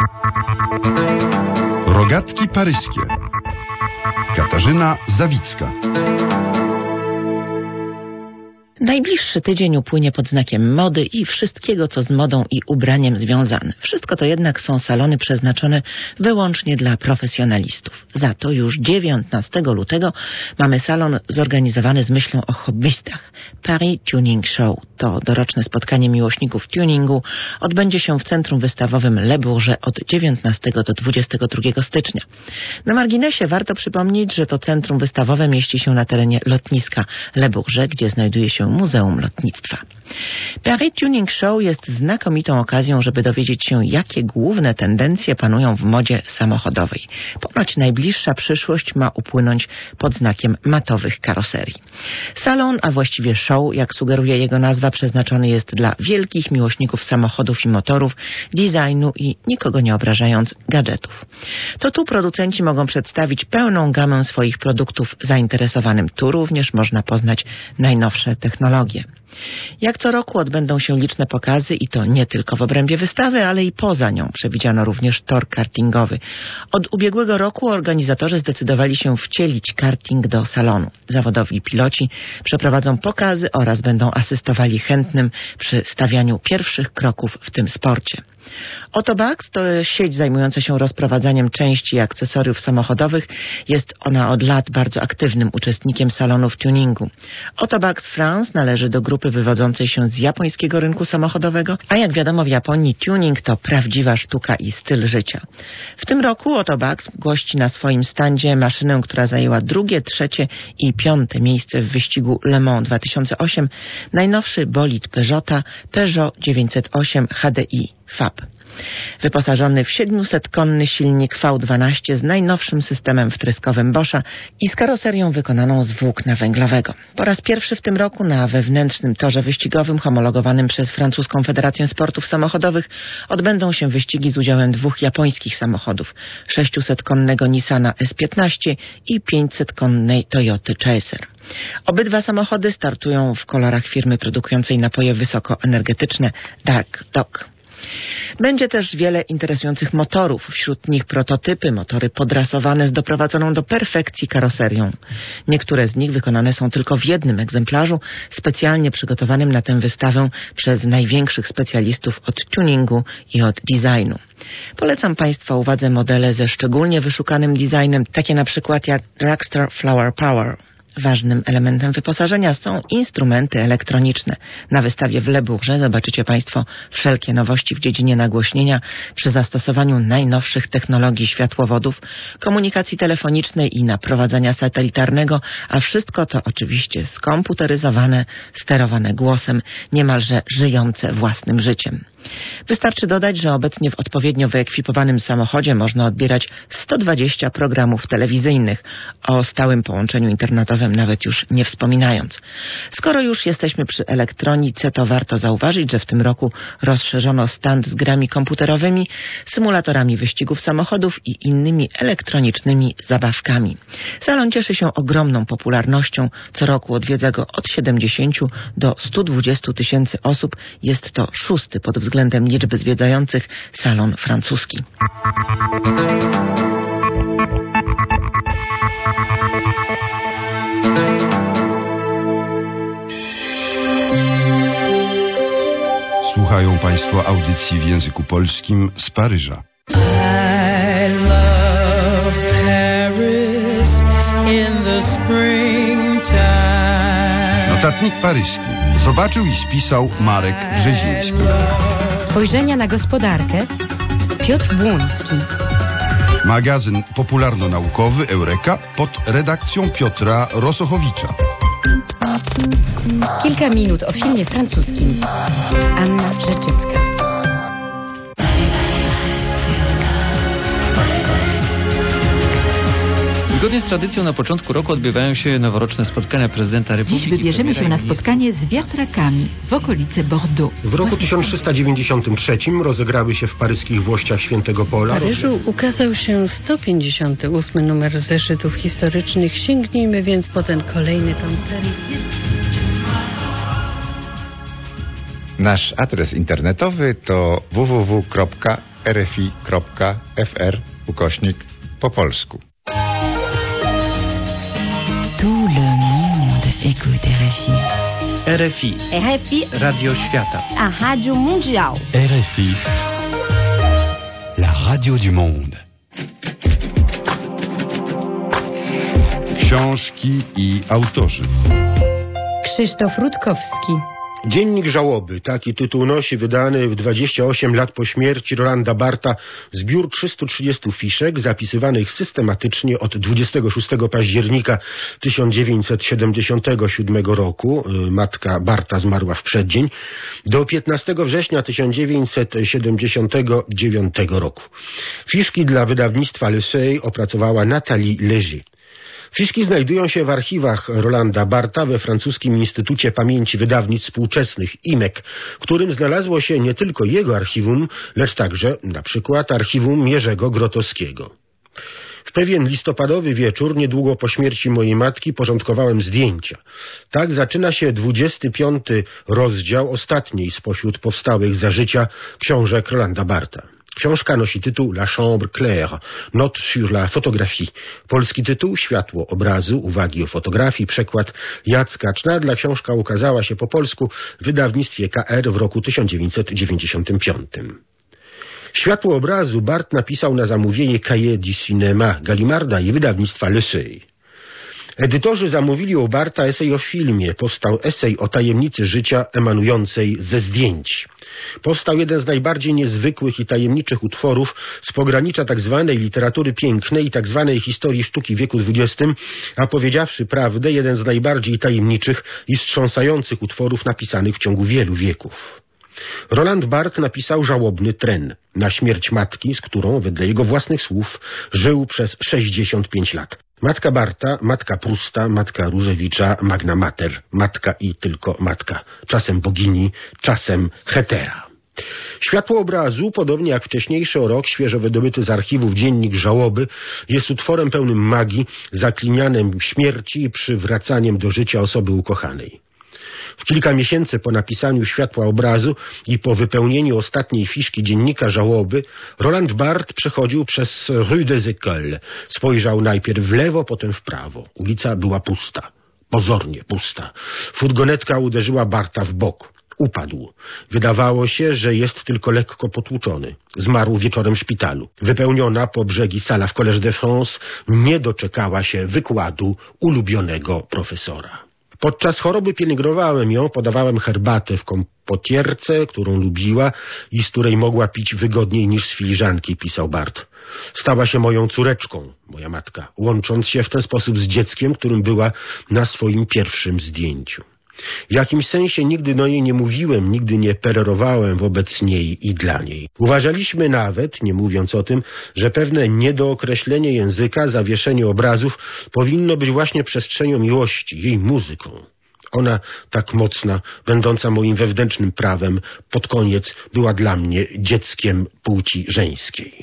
Rogatki paryskie. Katarzyna Zawicka. Najbliższy tydzień upłynie pod znakiem mody i wszystkiego, co z modą i ubraniem związane. Wszystko to jednak są salony przeznaczone wyłącznie dla profesjonalistów. Za to już 19 lutego mamy salon zorganizowany z myślą o hobbystach. Paris Tuning Show to doroczne spotkanie miłośników tuningu. Odbędzie się w centrum wystawowym Le Bourget od 19 do 22 stycznia. Na marginesie warto przypomnieć, że to centrum wystawowe mieści się na terenie lotniska Le Bourget, gdzie znajduje się Muzeum Lotnictwa. Paris Tuning Show jest znakomitą okazją, żeby dowiedzieć się, jakie główne tendencje panują w modzie samochodowej. Ponoć najbliższa przyszłość ma upłynąć pod znakiem matowych karoserii. Salon, a właściwie show, jak sugeruje jego nazwa, przeznaczony jest dla wielkich miłośników samochodów i motorów, designu i, nikogo nie obrażając, gadżetów. To tu producenci mogą przedstawić pełną gamę swoich produktów zainteresowanym. Tu również można poznać najnowsze technologie. Jak co roku odbędą się liczne pokazy i to nie tylko w obrębie wystawy, ale i poza nią. Przewidziano również tor kartingowy. Od ubiegłego roku organizatorzy zdecydowali się wcielić karting do salonu. Zawodowi piloci przeprowadzą pokazy oraz będą asystowali chętnym przy stawianiu pierwszych kroków w tym sporcie. Autobax to sieć zajmująca się rozprowadzaniem części i akcesoriów samochodowych. Jest ona od lat bardzo aktywnym uczestnikiem salonów tuningu. Autobax France należy do grupy wywodzącej się z japońskiego rynku samochodowego, a jak wiadomo w Japonii tuning to prawdziwa sztuka i styl życia. W tym roku Autobax gości na swoim standzie maszynę, która zajęła 2., 3. i 5. miejsce w wyścigu Le Mans 2008, najnowszy bolid Peugeota Peugeot 908 HDI FAB. Wyposażony w 700-konny silnik V12 z najnowszym systemem wtryskowym Boscha i z karoserią wykonaną z włókna węglowego. Po raz pierwszy w tym roku na wewnętrznym torze wyścigowym homologowanym przez Francuską Federację Sportów Samochodowych odbędą się wyścigi z udziałem 2 japońskich samochodów, 600-konnego Nissana S15 i 500-konnej Toyoty Chaser. Obydwa samochody startują w kolorach firmy produkującej napoje wysokoenergetyczne Dark Dog. Będzie też wiele interesujących motorów, wśród nich prototypy, motory podrasowane z doprowadzoną do perfekcji karoserią. Niektóre z nich wykonane są tylko w jednym egzemplarzu, specjalnie przygotowanym na tę wystawę przez największych specjalistów od tuningu i od designu. Polecam Państwa uwadze modele ze szczególnie wyszukanym designem, takie na przykład jak Dragster Flower Power. Ważnym elementem wyposażenia są instrumenty elektroniczne. Na wystawie w Le Bourget zobaczycie Państwo wszelkie nowości w dziedzinie nagłośnienia przy zastosowaniu najnowszych technologii światłowodów, komunikacji telefonicznej i naprowadzania satelitarnego, a wszystko to oczywiście skomputeryzowane, sterowane głosem, niemalże żyjące własnym życiem. Wystarczy dodać, że obecnie w odpowiednio wyekwipowanym samochodzie można odbierać 120 programów telewizyjnych, o stałym połączeniu internetowym nawet już nie wspominając. Skoro już jesteśmy przy elektronice, to warto zauważyć, że w tym roku rozszerzono stand z grami komputerowymi, symulatorami wyścigów samochodów i innymi elektronicznymi zabawkami. Salon cieszy się ogromną popularnością. Co roku odwiedza go od 70 do 120 tysięcy osób. Jest to 6. pod względem liczby zwiedzających salon francuski. Słuchają Państwo audycji w języku polskim z Paryża. I love Paris in the springtime. Notatnik paryski. Zobaczył i spisał Marek Brzeziński. Spojrzenia na gospodarkę Piotr Błoński. Magazyn popularno-naukowy Eureka pod redakcją Piotra Rosochowicza. Kilka minut o filmie francuskim. Anna Rzeczewska. Zgodnie z tradycją na początku roku odbywają się noworoczne spotkania prezydenta Republiki. Dziś wybierzemy się na spotkanie z wiatrakami w okolicy Bordeaux. W roku 1393 rozegrały się w paryskich włościach Świętego Pola. W Paryżu ukazał się 158 numer zeszytów historycznych. Sięgnijmy więc po ten kolejny tom serii. Nasz adres internetowy to www.eureka.org. rfi.fr/po polsku. Tout le monde écoute RFI. RFI. RFI. Radio Świata. A Rádio Mundial. RFI. La radio du monde. Książki i autorzy. Krzysztof Rutkowski. Dziennik żałoby, taki tytuł nosi wydany w 28 lat po śmierci Rolanda Bartha zbiór 330 fiszek zapisywanych systematycznie od 26 października 1977 roku, matka Bartha zmarła w przeddzień, do 15 września 1979 roku. Fiszki dla wydawnictwa Le Seuil opracowała Nathalie Léger. Fiszki znajdują się w archiwach Rolanda Bartha we francuskim Instytucie Pamięci Wydawnictw Współczesnych IMEC, którym znalazło się nie tylko jego archiwum, lecz także na przykład archiwum Jerzego Grotowskiego. W pewien listopadowy wieczór, niedługo po śmierci mojej matki, porządkowałem zdjęcia. Tak zaczyna się 25. rozdział ostatniej spośród powstałych za życia książek Rolanda Bartha. Książka nosi tytuł La Chambre Claire, Note sur la photographie. Polski tytuł Światło obrazu, uwagi o fotografii, przekład Jacka Cznadla. Książka ukazała się po polsku w wydawnictwie KR w roku 1995. Światło obrazu Barthes napisał na zamówienie Cahiers du Cinéma Gallimarda i wydawnictwa Le Seuil. Edytorzy zamówili u Bartha esej o filmie. Powstał esej o tajemnicy życia emanującej ze zdjęć. Powstał jeden z najbardziej niezwykłych i tajemniczych utworów z pogranicza tzw. literatury pięknej i tzw. historii sztuki w wieku XX, a powiedziawszy prawdę, jeden z najbardziej tajemniczych i wstrząsających utworów napisanych w ciągu wielu wieków. Roland Barthes napisał żałobny tren na śmierć matki, z którą, wedle jego własnych słów, żył przez 65 lat. Matka Bartha, matka Prusta, matka Różewicza, Magna Mater, matka i tylko matka, czasem bogini, czasem hetera. Światło obrazu, podobnie jak wcześniejszy o rok świeżo wydobyty z archiwów dziennik żałoby, jest utworem pełnym magii, zaklinianym śmierci i przywracaniem do życia osoby ukochanej. W kilka miesięcy po napisaniu Światła obrazu i po wypełnieniu ostatniej fiszki dziennika żałoby, Roland Barthes przechodził przez Rue des Écoles. Spojrzał najpierw w lewo, potem w prawo. Ulica była pusta. Pozornie pusta. Furgonetka uderzyła Bartha w bok. Upadł. Wydawało się, że jest tylko lekko potłuczony. Zmarł wieczorem w szpitalu. Wypełniona po brzegi sala w Collège de France nie doczekała się wykładu ulubionego profesora. Podczas choroby pielęgnowałem ją, podawałem herbatę w kompotierce, którą lubiła i z której mogła pić wygodniej niż z filiżanki, pisał Barthes. Stała się moją córeczką, moja matka, łącząc się w ten sposób z dzieckiem, którym była na swoim pierwszym zdjęciu. W jakimś sensie nigdy do niej nie mówiłem, nigdy nie perorowałem wobec niej i dla niej. Uważaliśmy nawet, nie mówiąc o tym, że pewne niedookreślenie języka, zawieszenie obrazów powinno być właśnie przestrzenią miłości, jej muzyką. Ona, tak mocna, będąca moim wewnętrznym prawem, pod koniec była dla mnie dzieckiem płci żeńskiej.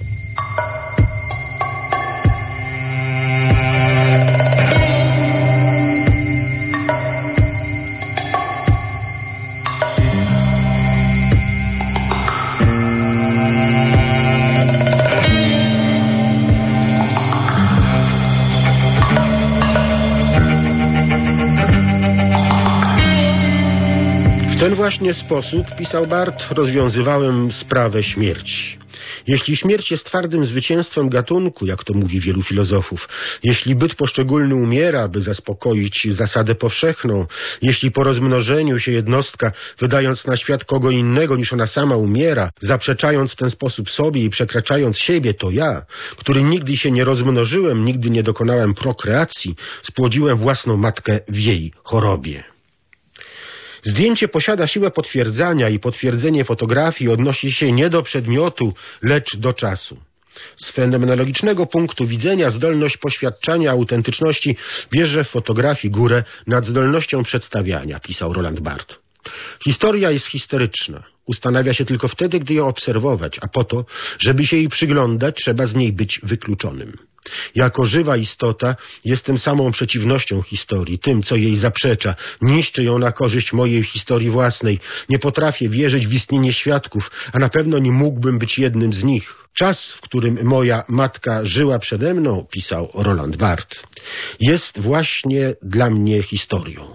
W ten właśnie sposób, pisał Barthes, rozwiązywałem sprawę śmierci. Jeśli śmierć jest twardym zwycięstwem gatunku, jak to mówi wielu filozofów, jeśli byt poszczególny umiera, by zaspokoić zasadę powszechną, jeśli po rozmnożeniu się jednostka, wydając na świat kogo innego niż ona sama umiera, zaprzeczając w ten sposób sobie i przekraczając siebie, to ja, który nigdy się nie rozmnożyłem, nigdy nie dokonałem prokreacji, spłodziłem własną matkę w jej chorobie. Zdjęcie posiada siłę potwierdzania i potwierdzenie fotografii odnosi się nie do przedmiotu, lecz do czasu. Z fenomenologicznego punktu widzenia zdolność poświadczania autentyczności bierze w fotografii górę nad zdolnością przedstawiania, pisał Roland Barthes. Historia jest histeryczna. ustanawia się tylko wtedy, gdy ją obserwować, a po to, żeby się jej przyglądać, trzeba z niej być wykluczonym. Jako żywa istota jestem samą przeciwnością historii, tym, co jej zaprzecza. Niszczy ją na korzyść mojej historii własnej. Nie potrafię wierzyć w istnienie świadków, a na pewno nie mógłbym być jednym z nich. Czas, w którym moja matka żyła przede mną, pisał Roland Barthes, jest właśnie dla mnie historią.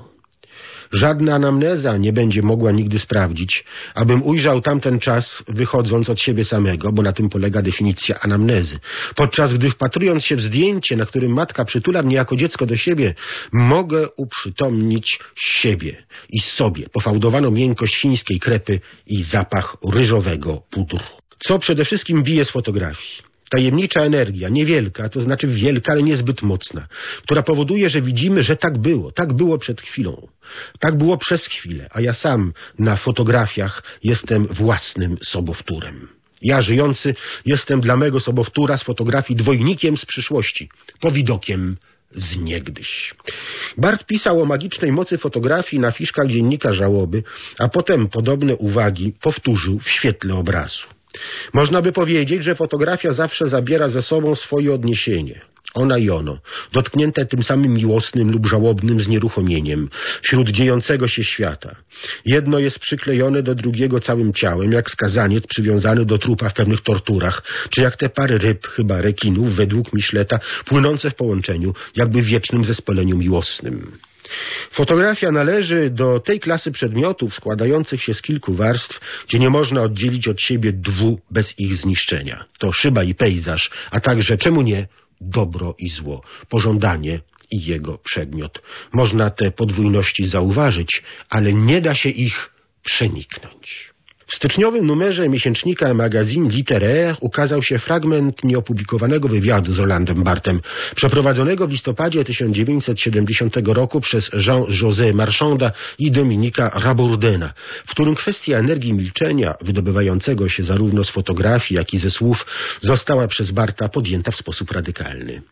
Żadna anamneza nie będzie mogła nigdy sprawdzić, abym ujrzał tamten czas wychodząc od siebie samego, bo na tym polega definicja anamnezy. Podczas gdy wpatrując się w zdjęcie, na którym matka przytula mnie jako dziecko do siebie, mogę uprzytomnić siebie i sobie pofałdowaną miękkość chińskiej krepy i zapach ryżowego pudru. Co przede wszystkim bije z fotografii? Tajemnicza energia, niewielka, to znaczy wielka, ale niezbyt mocna, która powoduje, że widzimy, że tak było przed chwilą, tak było przez chwilę, a ja sam na fotografiach jestem własnym sobowtórem. Ja żyjący jestem dla mego sobowtóra z fotografii dwojnikiem z przyszłości, powidokiem z niegdyś. Barthes pisał o magicznej mocy fotografii na fiszkach dziennika Żałoby, a potem podobne uwagi powtórzył w świetle obrazu. Można by powiedzieć, że fotografia zawsze zabiera ze sobą swoje odniesienie. Ona i ono, dotknięte tym samym miłosnym lub żałobnym znieruchomieniem wśród dziejącego się świata. Jedno jest przyklejone do drugiego całym ciałem, jak skazaniec przywiązany do trupa w pewnych torturach, czy jak te pary ryb, chyba rekinów, według Micheleta, płynące w połączeniu, jakby w wiecznym zespoleniu miłosnym. Fotografia należy do tej klasy przedmiotów składających się z kilku warstw, gdzie nie można oddzielić od siebie dwu bez ich zniszczenia. To szyba i pejzaż, a także, czemu nie, dobro i zło, pożądanie i jego przedmiot. Można te podwójności zauważyć, ale nie da się ich przeniknąć. W styczniowym numerze miesięcznika Magazine Littéraire ukazał się fragment nieopublikowanego wywiadu z Rolandem Barthem, przeprowadzonego w listopadzie 1970 roku przez Jean-José Marchanda i Dominika Rabourdena, w którym kwestia energii milczenia, wydobywającego się zarówno z fotografii, jak i ze słów, została przez Bartha podjęta w sposób radykalny.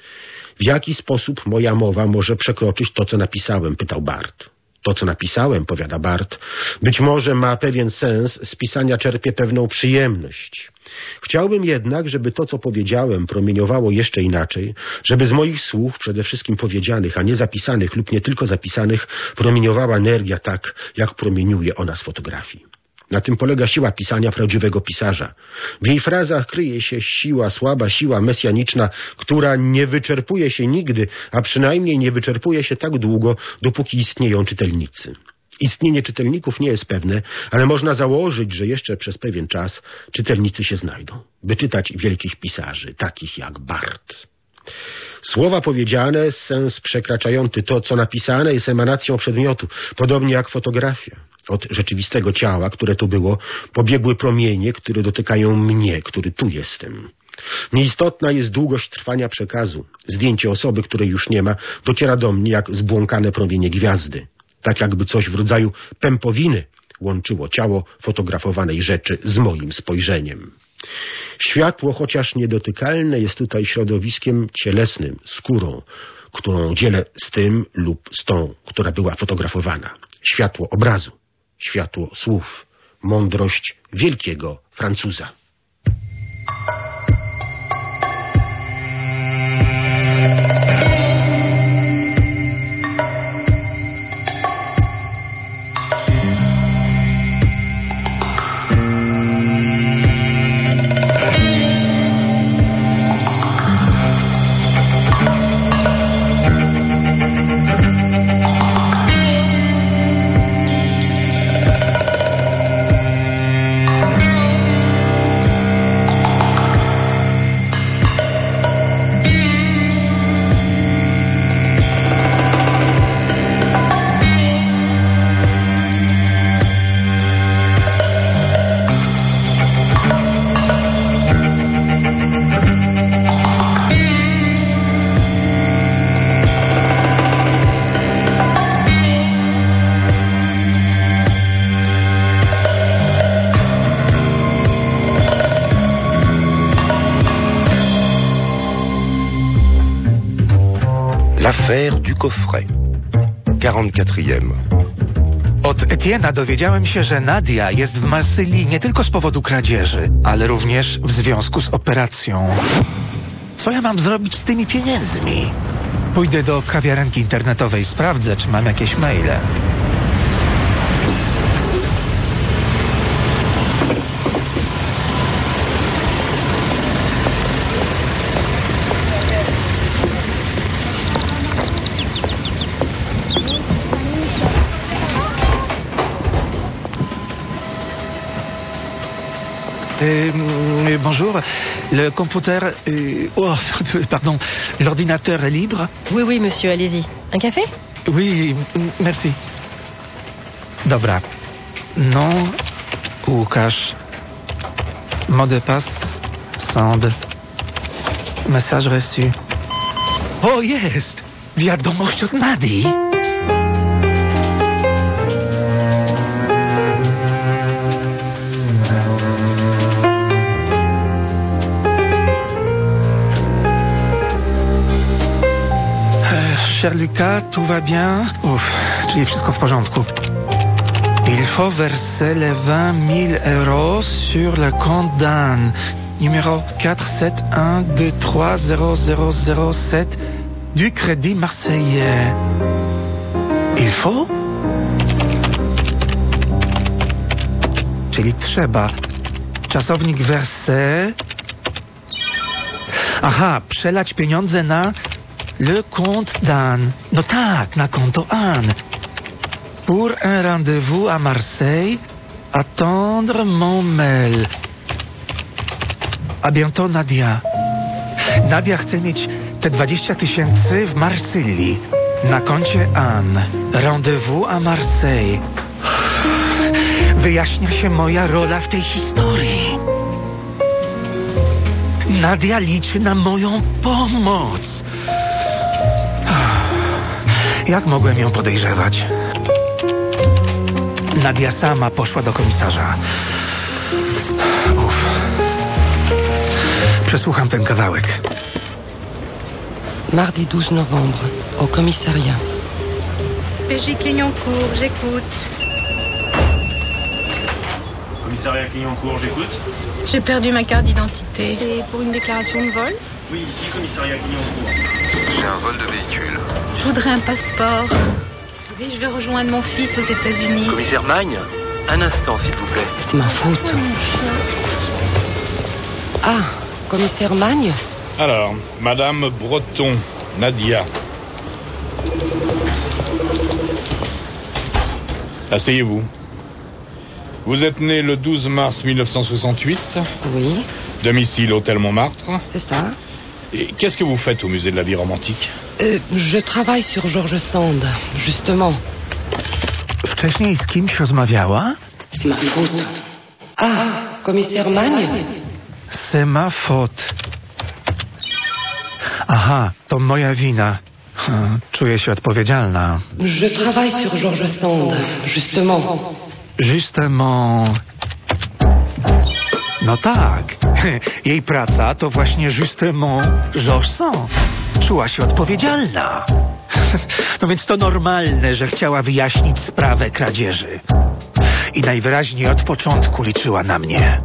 W jaki sposób moja mowa może przekroczyć to, co napisałem? Pytał Barthes. To, co napisałem, powiada Barthes, być może ma pewien sens, z pisania czerpię pewną przyjemność. Chciałbym jednak, żeby to, co powiedziałem, promieniowało jeszcze inaczej, żeby z moich słów, przede wszystkim powiedzianych, a nie zapisanych lub nie tylko zapisanych, promieniowała energia tak, jak promieniuje ona z fotografii. Na tym polega siła pisania prawdziwego pisarza. W jej frazach kryje się siła, słaba siła mesjaniczna, która nie wyczerpuje się nigdy, a przynajmniej nie wyczerpuje się tak długo, dopóki istnieją czytelnicy. Istnienie czytelników nie jest pewne, ale można założyć, że jeszcze przez pewien czas czytelnicy się znajdą, by czytać wielkich pisarzy, takich jak Barthes. Słowa powiedziane, sens przekraczający to, co napisane, jest emanacją przedmiotu, podobnie jak fotografia. Od rzeczywistego ciała, które tu było, pobiegły promienie, które dotykają mnie, który tu jestem. Nieistotna jest długość trwania przekazu. Zdjęcie osoby, której już nie ma, dociera do mnie jak zbłąkane promienie gwiazdy. Tak jakby coś w rodzaju pępowiny łączyło ciało fotografowanej rzeczy z moim spojrzeniem. Światło, chociaż niedotykalne, jest tutaj środowiskiem cielesnym, skórą, którą dzielę z tym lub z tą, która była fotografowana. Światło obrazu, światło słów, mądrość wielkiego Francuza. L'affaire du coffret. 44e. Od Etienne'a dowiedziałem się, że Nadia jest w Marsylii nie tylko z powodu kradzieży, ale również w związku z operacją. Co ja mam zrobić z tymi pieniędzmi? Pójdę do kawiarenki internetowej, sprawdzę, czy mam jakieś maile. Bonjour, le computer... pardon, l'ordinateur est libre? Oui, oui, monsieur, allez-y. Un café? Oui, merci. Dobra. Nom, Łukasz. Mot de passe, send. Message reçu. O, jest! Wiadomość od Nadii. Cher Lucas, tout va bien? Czyli wszystko w porządku. Il faut verser les 20 000 euros sur le compte d'Anne. Numéro 471230007 du Crédit Marseillais. Il faut? Czyli trzeba. Czasownik verser. Aha, przelać pieniądze na... Le compte d'Anne. No tak, na konto Anne. Pour un rendez-vous à Marseille, attendre mon mail. A bientôt, Nadia. Nadia chce mieć te 20 000 w Marsylii. Na koncie Anne. Rendez-vous à Marseille. Wyjaśnia się moja rola w tej historii. Nadia liczy na moją pomoc. Jak mogłem ją podejrzewać? Nadia sama poszła do komisarza. Przesłucham ten kawałek. Mardi 12 novembre, au commissariat. PJ Clignancourt, j'écoute. Commissariat Clignancourt, j'écoute. J'ai perdu ma carte d'identité. C'est pour une déclaration de vol? Oui, ici, commissariat Clignancourt. J'ai un vol de véhicule. Je voudrais un passeport. Oui, je vais rejoindre mon fils aux États-Unis. Commissaire Magne, un instant, s'il vous plaît. C'est ma faute. Ah, commissaire Magne? Alors, Madame Breton, Nadia. Asseyez-vous. Vous êtes né le 12 mars 1968. Oui. Domicile Hôtel Montmartre. C'est ça. Et qu'est-ce que vous faites au musée de la vie romantique? Je travaille sur George Sand, justement. Wcześniej z kimś rozmawiała? C'est ma faute. Ah, commissaire Magne? C'est ma faute. Aha, to moja wina. Czuję się odpowiedzialna. Je travaille sur George Sand, justement. Justement. No tak. Jej praca to właśnie justement Georges Sand. Czuła się odpowiedzialna. No więc to normalne, że chciała wyjaśnić sprawę kradzieży. I najwyraźniej od początku liczyła na mnie.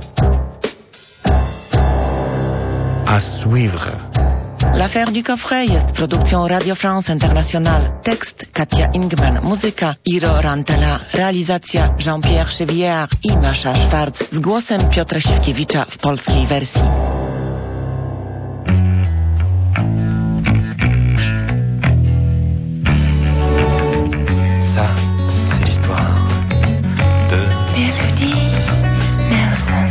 À suivre. L'affaire du coffret jest produkcją Radio France International. Tekst Katia Ingman, muzyka Iro Rantala, realizacja Jean-Pierre Chevillard i Masza Szwarc z głosem Piotra Siwkiewicza w polskiej wersji. Ça, c'est l'histoire de Mélodie Nelson.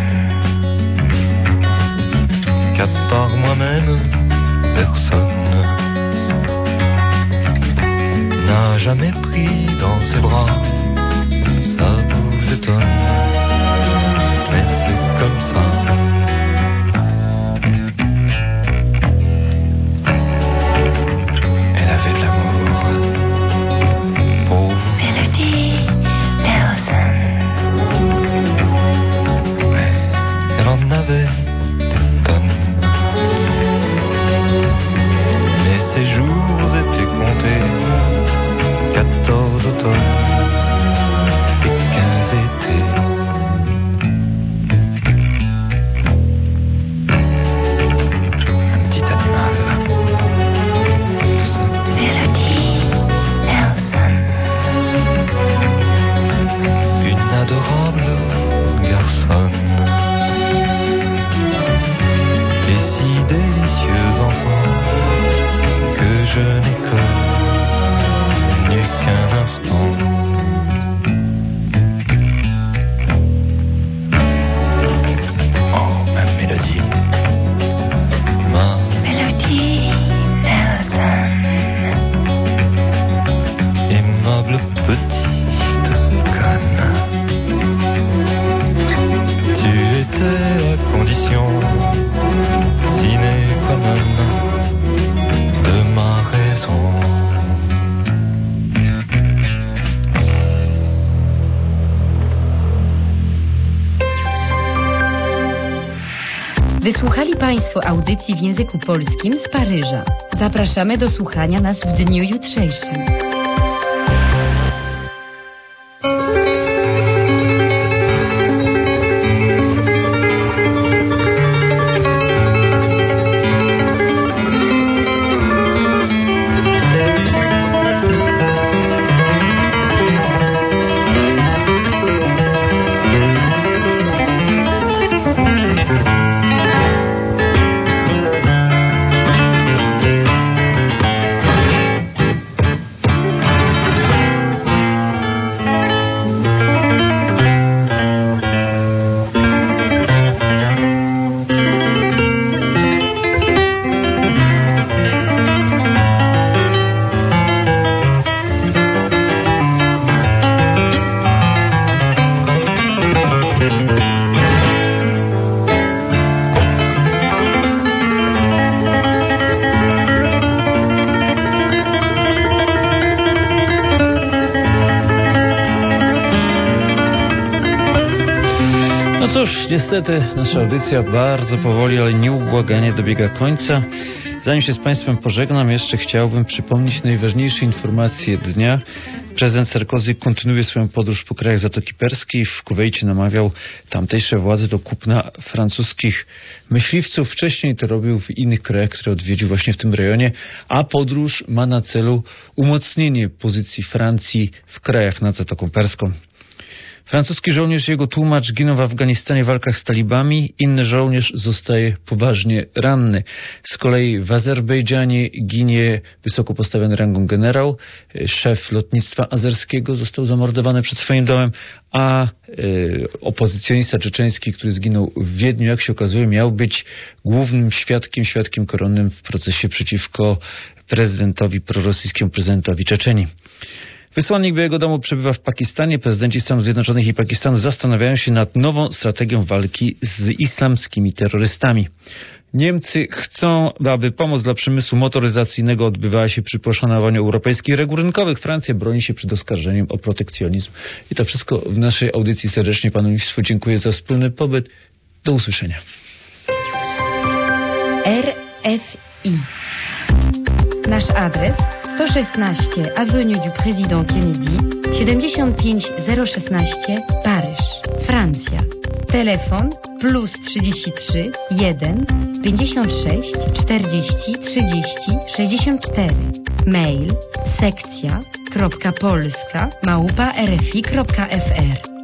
Qu'à part moi-même, personne n'a jamais pris dans ses bras. Ça vous étonne, mais c'est comme ça. Wysłuchali Państwo audycji w języku polskim z Paryża. Zapraszamy do słuchania nas w dniu jutrzejszym. Cóż, niestety nasza audycja bardzo powoli, ale nieubłaganie dobiega końca. Zanim się z Państwem pożegnam, jeszcze chciałbym przypomnieć najważniejsze informacje dnia. Prezydent Sarkozy kontynuuje swoją podróż po krajach Zatoki Perskiej. W Kuwejcie namawiał tamtejsze władze do kupna francuskich myśliwców. Wcześniej to robił w innych krajach, które odwiedził właśnie w tym rejonie, a podróż ma na celu umocnienie pozycji Francji w krajach nad Zatoką Perską. Francuski żołnierz i jego tłumacz giną w Afganistanie w walkach z talibami. Inny żołnierz zostaje poważnie ranny. Z kolei w Azerbejdżanie ginie wysoko postawiony rangą generał. Szef lotnictwa azerskiego został zamordowany przed swoim domem, a opozycjonista czeczeński, który zginął w Wiedniu, jak się okazuje, miał być głównym świadkiem koronnym w procesie przeciwko prorosyjskiemu prezydentowi Czeczenii. Wysłannik Białego Domu przebywa w Pakistanie. Prezydenci Stanów Zjednoczonych i Pakistanu zastanawiają się nad nową strategią walki z islamskimi terrorystami. Niemcy chcą, aby pomoc dla przemysłu motoryzacyjnego odbywała się przy poszanowaniu europejskich reguł rynkowych. Francja broni się przed oskarżeniem o protekcjonizm. I to wszystko w naszej audycji. Serdecznie Panu Ministrzu dziękuję za wspólny pobyt. Do usłyszenia. RFI. Nasz adres 116 Avenue du Président Kennedy, 75016 Paryż, Francja. Telefon +33 1 56 40 30 64. Mail sekcja.polska@rfi.fr.